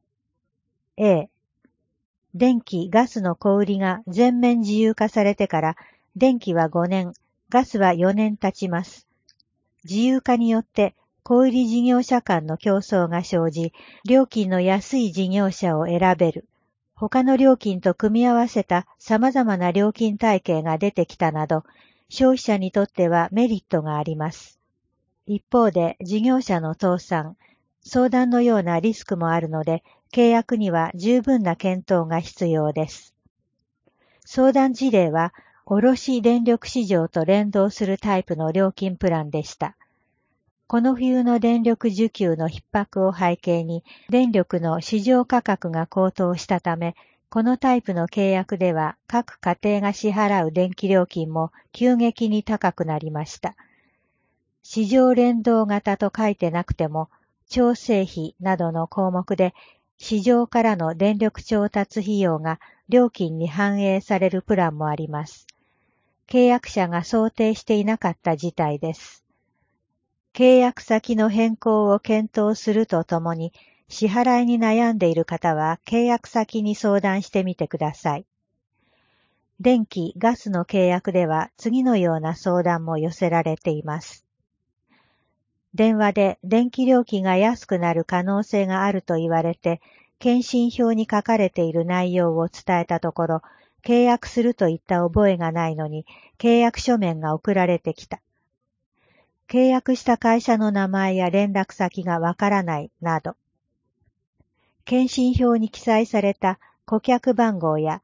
A. 電気・ガスの小売りが全面自由化されてから電気は5年、ガスは4年経ちます。自由化によって小売事業者間の競争が生じ、料金の安い事業者を選べる。他の料金と組み合わせた様々な料金体系が出てきたなど、消費者にとってはメリットがあります。一方で事業者の倒産、相談のようなリスクもあるので、契約には十分な検討が必要です。相談事例は、卸電力市場と連動するタイプの料金プランでした。この冬の電力需給の逼迫を背景に、電力の市場価格が高騰したため、このタイプの契約では各家庭が支払う電気料金も急激に高くなりました。市場連動型と書いてなくても、調整費などの項目で、市場からの電力調達費用が料金に反映されるプランもあります。契約者が想定していなかった事態です。契約先の変更を検討するとともに、支払いに悩んでいる方は契約先に相談してみてください。電気・ガスの契約では次のような相談も寄せられています。電話で電気料金が安くなる可能性があると言われて、検針票に書かれている内容を伝えたところ、契約するといった覚えがないのに、契約書面が送られてきた。契約した会社の名前や連絡先がわからないなど。検針票に記載された顧客番号や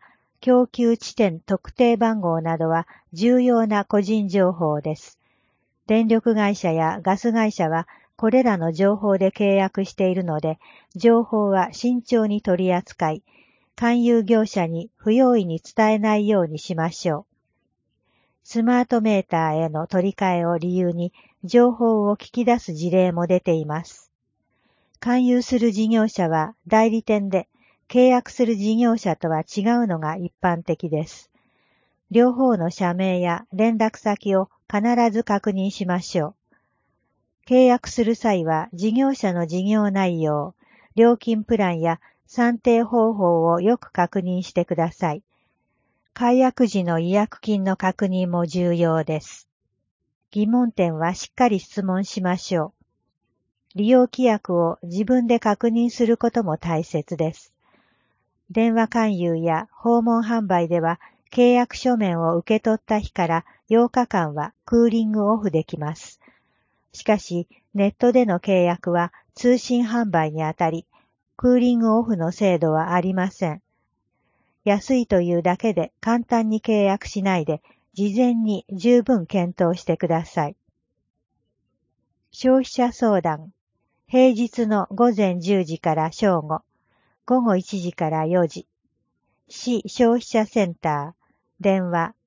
供給地点特定番号などは重要な個人情報です。電力会社やガス会社はこれらの情報で契約しているので、情報は慎重に取り扱い、勧誘業者に不用意に伝えないようにしましょう。スマートメーターへの取り替えを理由に情報を聞き出す事例も出ています。勧誘する事業者は代理店で、契約する事業者とは違うのが一般的です。両方の社名や連絡先を必ず確認しましょう。契約する際は事業者の事業内容、料金プランや算定方法をよく確認してください。解約時の違約金の確認も重要です。疑問点はしっかり質問しましょう。利用規約を自分で確認することも大切です。電話勧誘や訪問販売では契約書面を受け取った日から8日間はクーリングオフできます。しかし、ネットでの契約は通信販売にあたり、クーリングオフの制度はありません。安いというだけで簡単に契約しないで、事前に十分検討してください。消費者相談。平日の午前10時から正午、午後1時から4時。市消費者センター、電話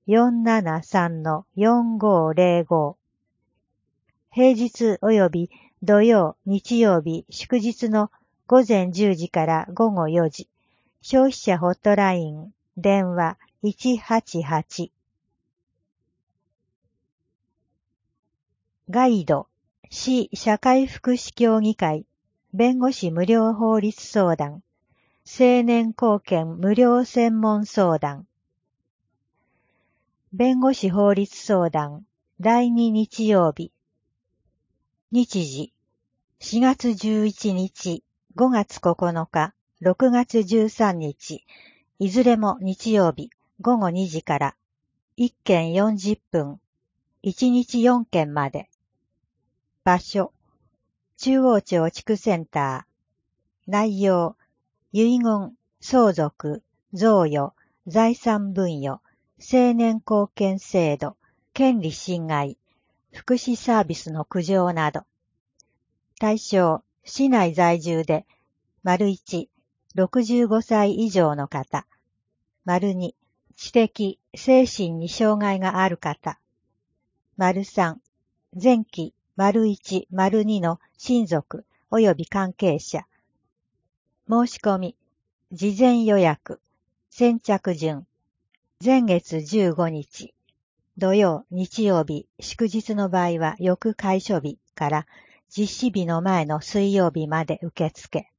473-4505。平日及び土曜、日曜日、祝日の午前10時から午後4時。消費者ホットライン、電話188。ガイド、市社会福祉協議会、弁護士無料法律相談、青年貢献無料専門相談。弁護士法律相談、第2日曜日。日時、4月11日、5月9日、6月13日、いずれも日曜日、午後2時から、1件40分、1日4件まで。場所、中央町地区センター。内容、遺言、相続、贈与、財産分与、青年貢献制度、権利侵害、福祉サービスの苦情など。対象、市内在住で、1、65歳以上の方。2、知的、精神に障害がある方。3、前期、1、2の親族及び関係者。申し込み、事前予約、先着順。前月15日、土曜、日曜日、祝日の場合は翌開所日から実施日の前の水曜日まで受付。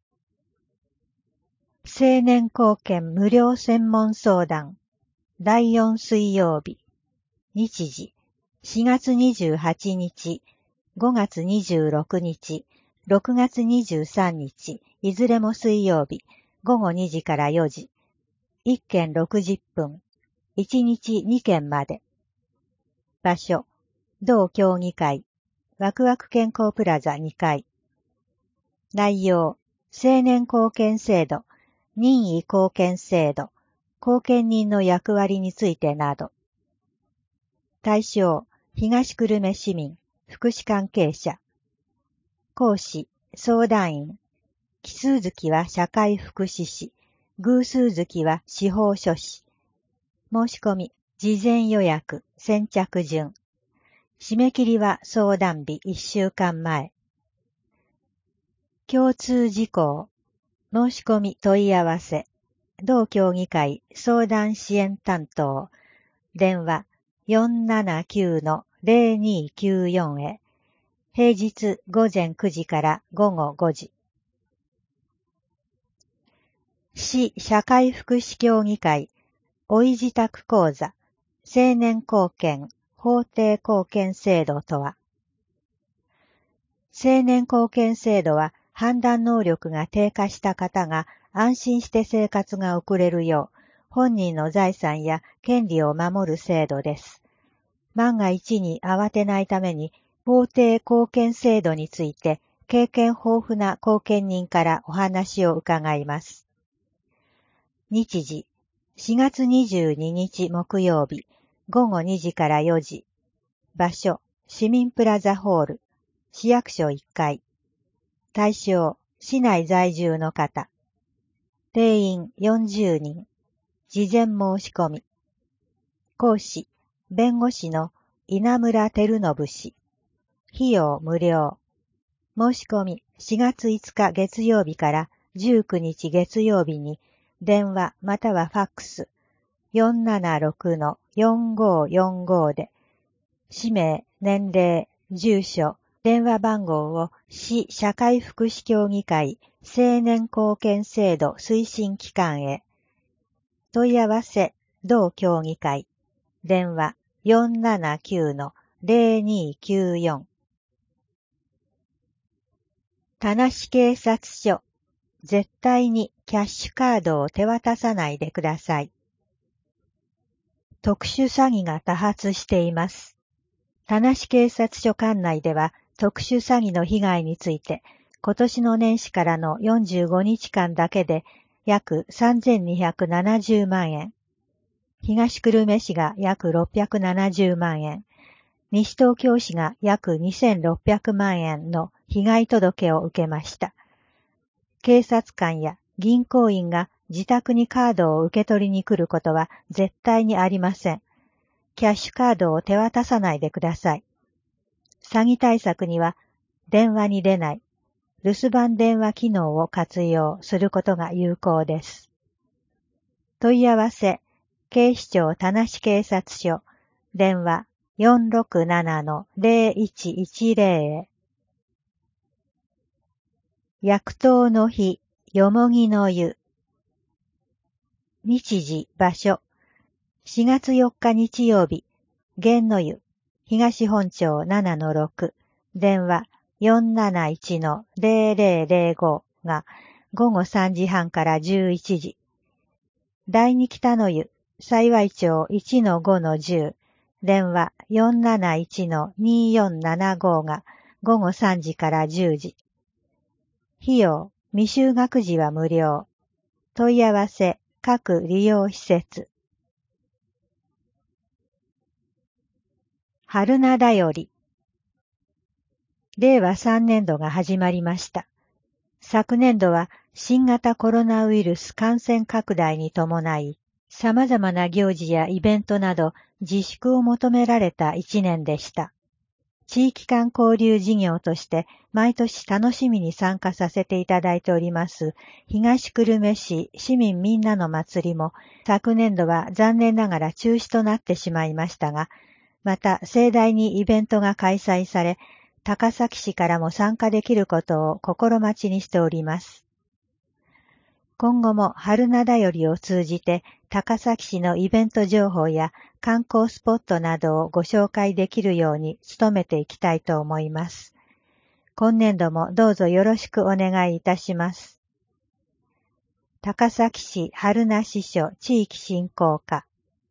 青年貢献無料専門相談、第4水曜日。日時、4月28日、5月26日、6月23日、いずれも水曜日、午後2時から4時。1件60分、1日2件まで。場所、同協議会、ワクワク健康プラザ2階。内容、青年貢献制度、任意貢献制度、貢献人の役割についてなど。対象、東久留米市民、福祉関係者。講師、相談員。奇数月は社会福祉士、偶数月は司法書士。申し込み、事前予約、先着順。締め切りは相談日1週間前。共通事項。申し込み問い合わせ。同協議会相談支援担当。電話 479-0294 へ。平日午前9時から午後5時。市社会福祉協議会、おい自宅講座、青年貢献、法定貢献制度とは。青年貢献制度は判断能力が低下した方が安心して生活が送れるよう、本人の財産や権利を守る制度です。万が一に慌てないために、法定貢献制度について経験豊富な貢献人からお話を伺います。日時、 4月22日木曜日、午後2時から4時。場所、市民プラザホール、市役所1階。対象、市内在住の方。定員40人。事前申し込み。講師、弁護士の稲村照信氏。費用無料。申し込み4月5日月曜日から19日月曜日に電話またはファックス 476-4545 で、氏名、年齢、住所、電話番号を市社会福祉協議会青年貢献制度推進機関へ。問い合わせ、同協議会。電話 479-0294。田無警察署。絶対にキャッシュカードを手渡さないでください。特殊詐欺が多発しています。田無警察署管内では特殊詐欺の被害について、今年の年始からの45日間だけで約3270万円。東久留米市が約670万円。西東京市が約2600万円の被害届を受けました。警察官や銀行員が自宅にカードを受け取りに来ることは絶対にありません。キャッシュカードを手渡さないでください。詐欺対策には電話に出ない、留守番電話機能を活用することが有効です。問い合わせ、警視庁田無警察署、電話 467-0110 へ。薬湯の日、よもぎの湯。日時、場所。4月4日日曜日、源の湯、東本町 7-6、電話 471-0005 が午後3時半から11時。第二北の湯、幸町 1-5-10、電話 471-2475 が午後3時から10時。費用、未就学児は無料。問い合わせ、各利用施設。春名だより。令和3年度が始まりました。昨年度は新型コロナウイルス感染拡大に伴い、様々な行事やイベントなど自粛を求められた1年でした。地域間交流事業として毎年楽しみに参加させていただいております東久留米市市民みんなの祭りも昨年度は残念ながら中止となってしまいましたが、また盛大にイベントが開催され、高崎市からも参加できることを心待ちにしております。今後も春名だよりを通じて高崎市のイベント情報や観光スポットなどをご紹介できるように努めていきたいと思います。今年度もどうぞよろしくお願いいたします。高崎市春名支所地域振興課。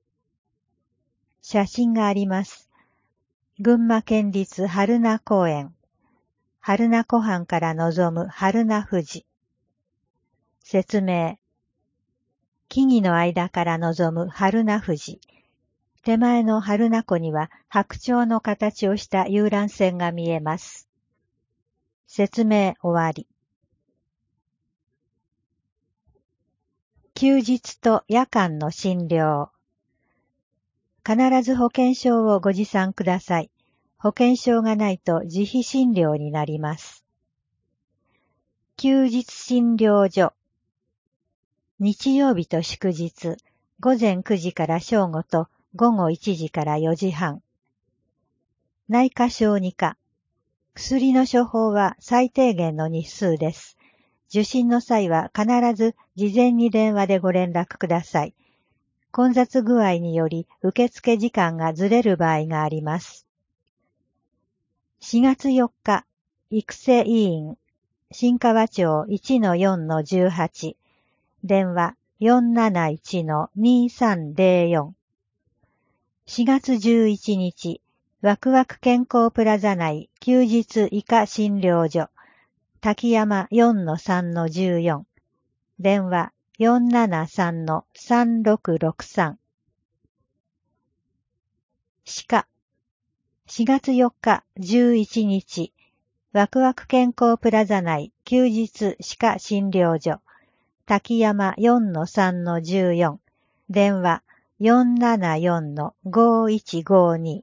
写真があります。群馬県立春名公園。春名湖畔から望む春名富士。説明。木々の間から望む春名富士。手前の春名湖には白鳥の形をした遊覧船が見えます。説明終わり。休日と夜間の診療。必ず保険証をご持参ください。保険証がないと自費診療になります。休日診療所。日曜日と祝日、午前9時から正午と午後1時から4時半。内科小児科。薬の処方は最低限の日数です。受診の際は必ず事前に電話でご連絡ください。混雑具合により受付時間がずれる場合があります。4月4日、育成委員、新川町 1-4-18、電話 471-2304。4月11日、ワクワク健康プラザ内休日医科診療所、滝山 4-3-14、電話 473-3663。鹿。4月4日11日、ワクワク健康プラザ内休日鹿診療所、滝山 4-3-14、電話 474-5152。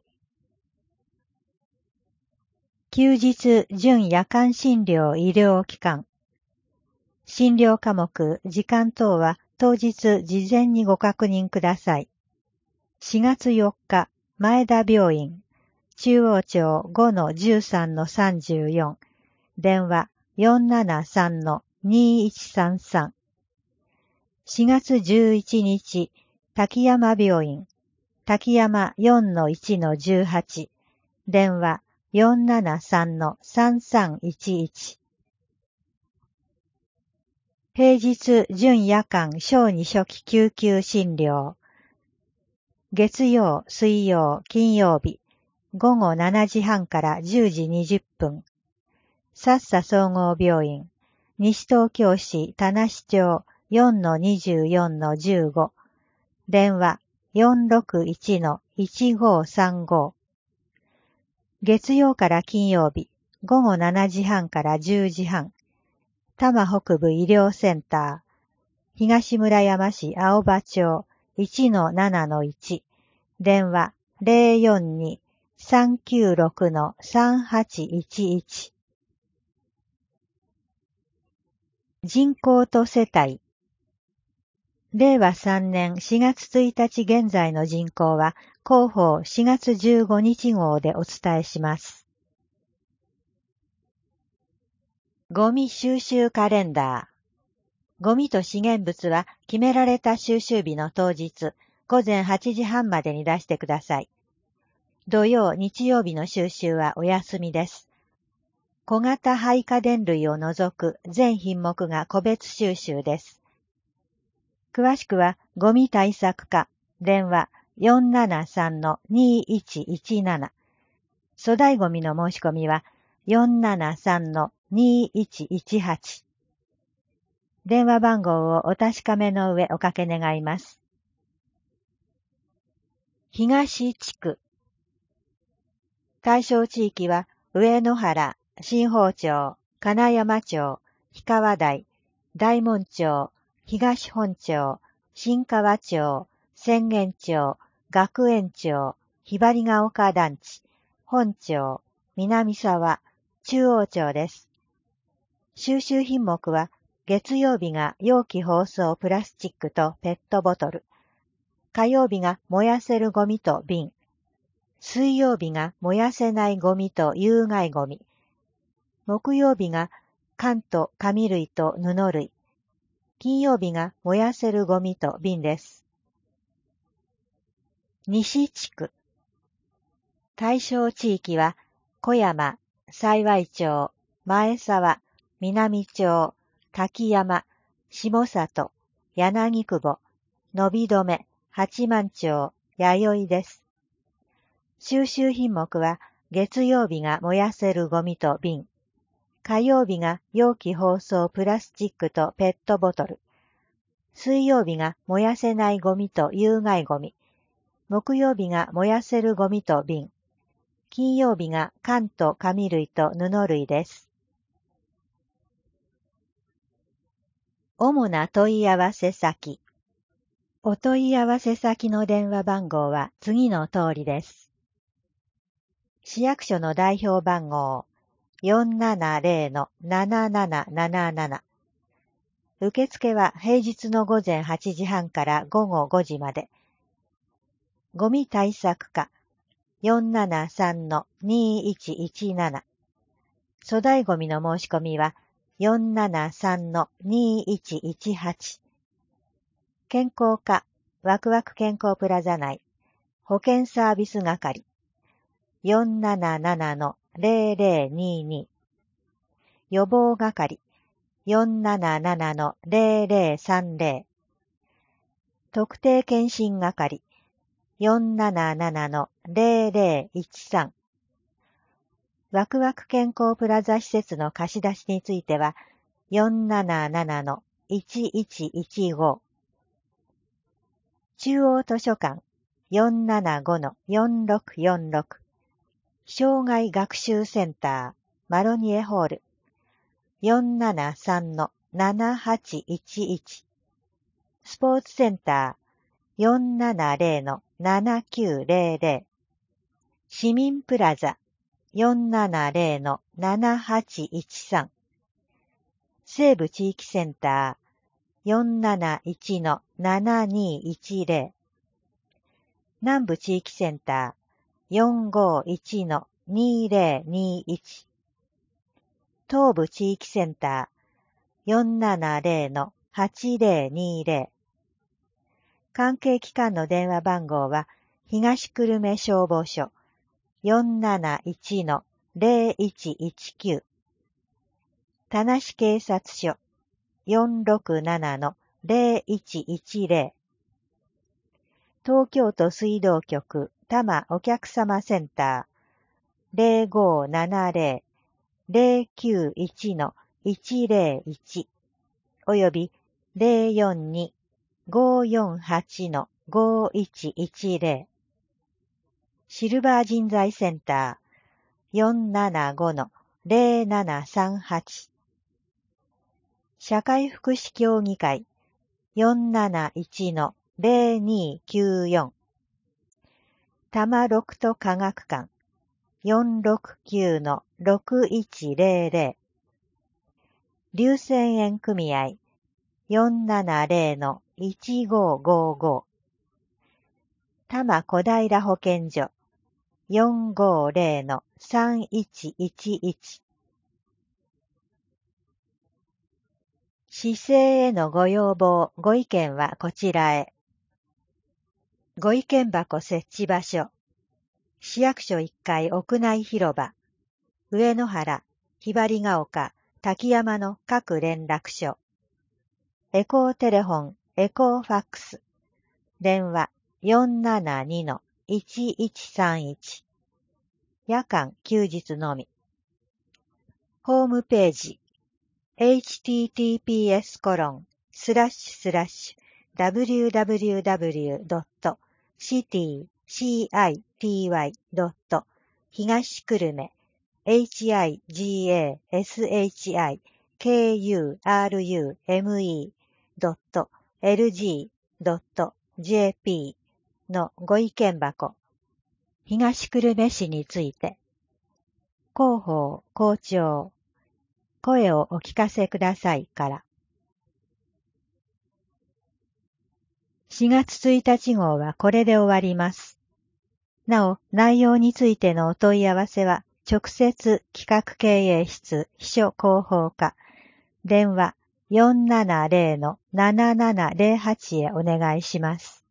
休日準夜間診療医療機関。診療科目、時間等は当日事前にご確認ください。4月4日、前田病院、中央町 5-13-34、電話 473-2133。4月11日、滝山病院、滝山 4-1-18、電話 473-3311。平日準夜間小児初期救急診療。月曜、水曜、金曜日、午後7時半から10時20分。さっさ総合病院、西東京市田無町 4-24-15、電話 461-1535。月曜から金曜日、午後7時半から10時半。多摩北部医療センター、東村山市青葉町 1-7-1、電話 042-396-3811。人口と世帯。令和3年4月1日現在の人口は、広報4月15日号でお伝えします。ゴミ収集カレンダー。ゴミと資源物は決められた収集日の当日、午前8時半までに出してください。土曜、日曜日の収集はお休みです。小型廃家電類を除く全品目が個別収集です。詳しくは、ゴミ対策課、電話 473-2117。粗大ゴミの申し込みは 473-2118。電話番号をお確かめの上おかけ願います。東地区。対象地域は、上野原、新宝町、金山町、氷川台、大門町、東本町、新川町、浅間町、学園町、ひばりが丘団地、本町、南沢、中央町です。収集品目は、月曜日が容器包装プラスチックとペットボトル、火曜日が燃やせるゴミと瓶、水曜日が燃やせないゴミと有害ゴミ、木曜日が缶と紙類と布類、金曜日が燃やせるゴミと瓶です。西地区。対象地域は、小山、幸町、前沢、南町、滝山、下里、柳久保、伸び止め、八幡町、弥生です。収集品目は、月曜日が燃やせるゴミと瓶、火曜日が容器包装プラスチックとペットボトル、水曜日が燃やせないゴミと有害ゴミ、木曜日が燃やせるゴミと瓶、金曜日が缶と紙類と布類です。主な問い合わせ先。お問い合わせ先の電話番号は次の通りです。市役所の代表番号 470-7777。受付は平日の午前8時半から午後5時まで。ゴミ対策課 473-2117。粗大ゴミの申し込みは 473-2118。健康課、ワクワク健康プラザ内、保健サービス係、477-0022。予防係、477-0030。特定健診係、477-0013。ワクワク健康プラザ施設の貸し出しについては、477-00 475-1115。中央図書館 475-4646。障害学習センターマロニエホール 473-7811。スポーツセンター 470-7900。市民プラザ 470-7813。西部地域センター 471-7210。南部地域センター 451-2021。東部地域センター 470-8020。関係機関の電話番号は東久留米消防署 471-0119。田無警察署 467-0110。東京都水道局多摩お客様センター 0570-091-101 および 042-548-5110。シルバー人材センター 475-0738。社会福祉協議会 471-0294。多摩六都科学館 469-6100。龍泉園組合 470-1555。多摩小平保健所 450-3111。市政へのご要望、ご意見はこちらへ。ご意見箱設置場所。市役所1階屋内広場。上野原、ひばりが丘、滝山の各連絡所。エコーテレフォン、エコーファックス。電話 472-1131。夜間休日のみ。ホームページ。https://www.city.東久留米 higashikurume.lg.jp のご意見箱。東久留米市について。広報、校長。声をお聞かせくださいから。4月1日号はこれで終わります。なお、内容についてのお問い合わせは、直接企画経営室秘書広報課、電話 470-7708 へお願いします。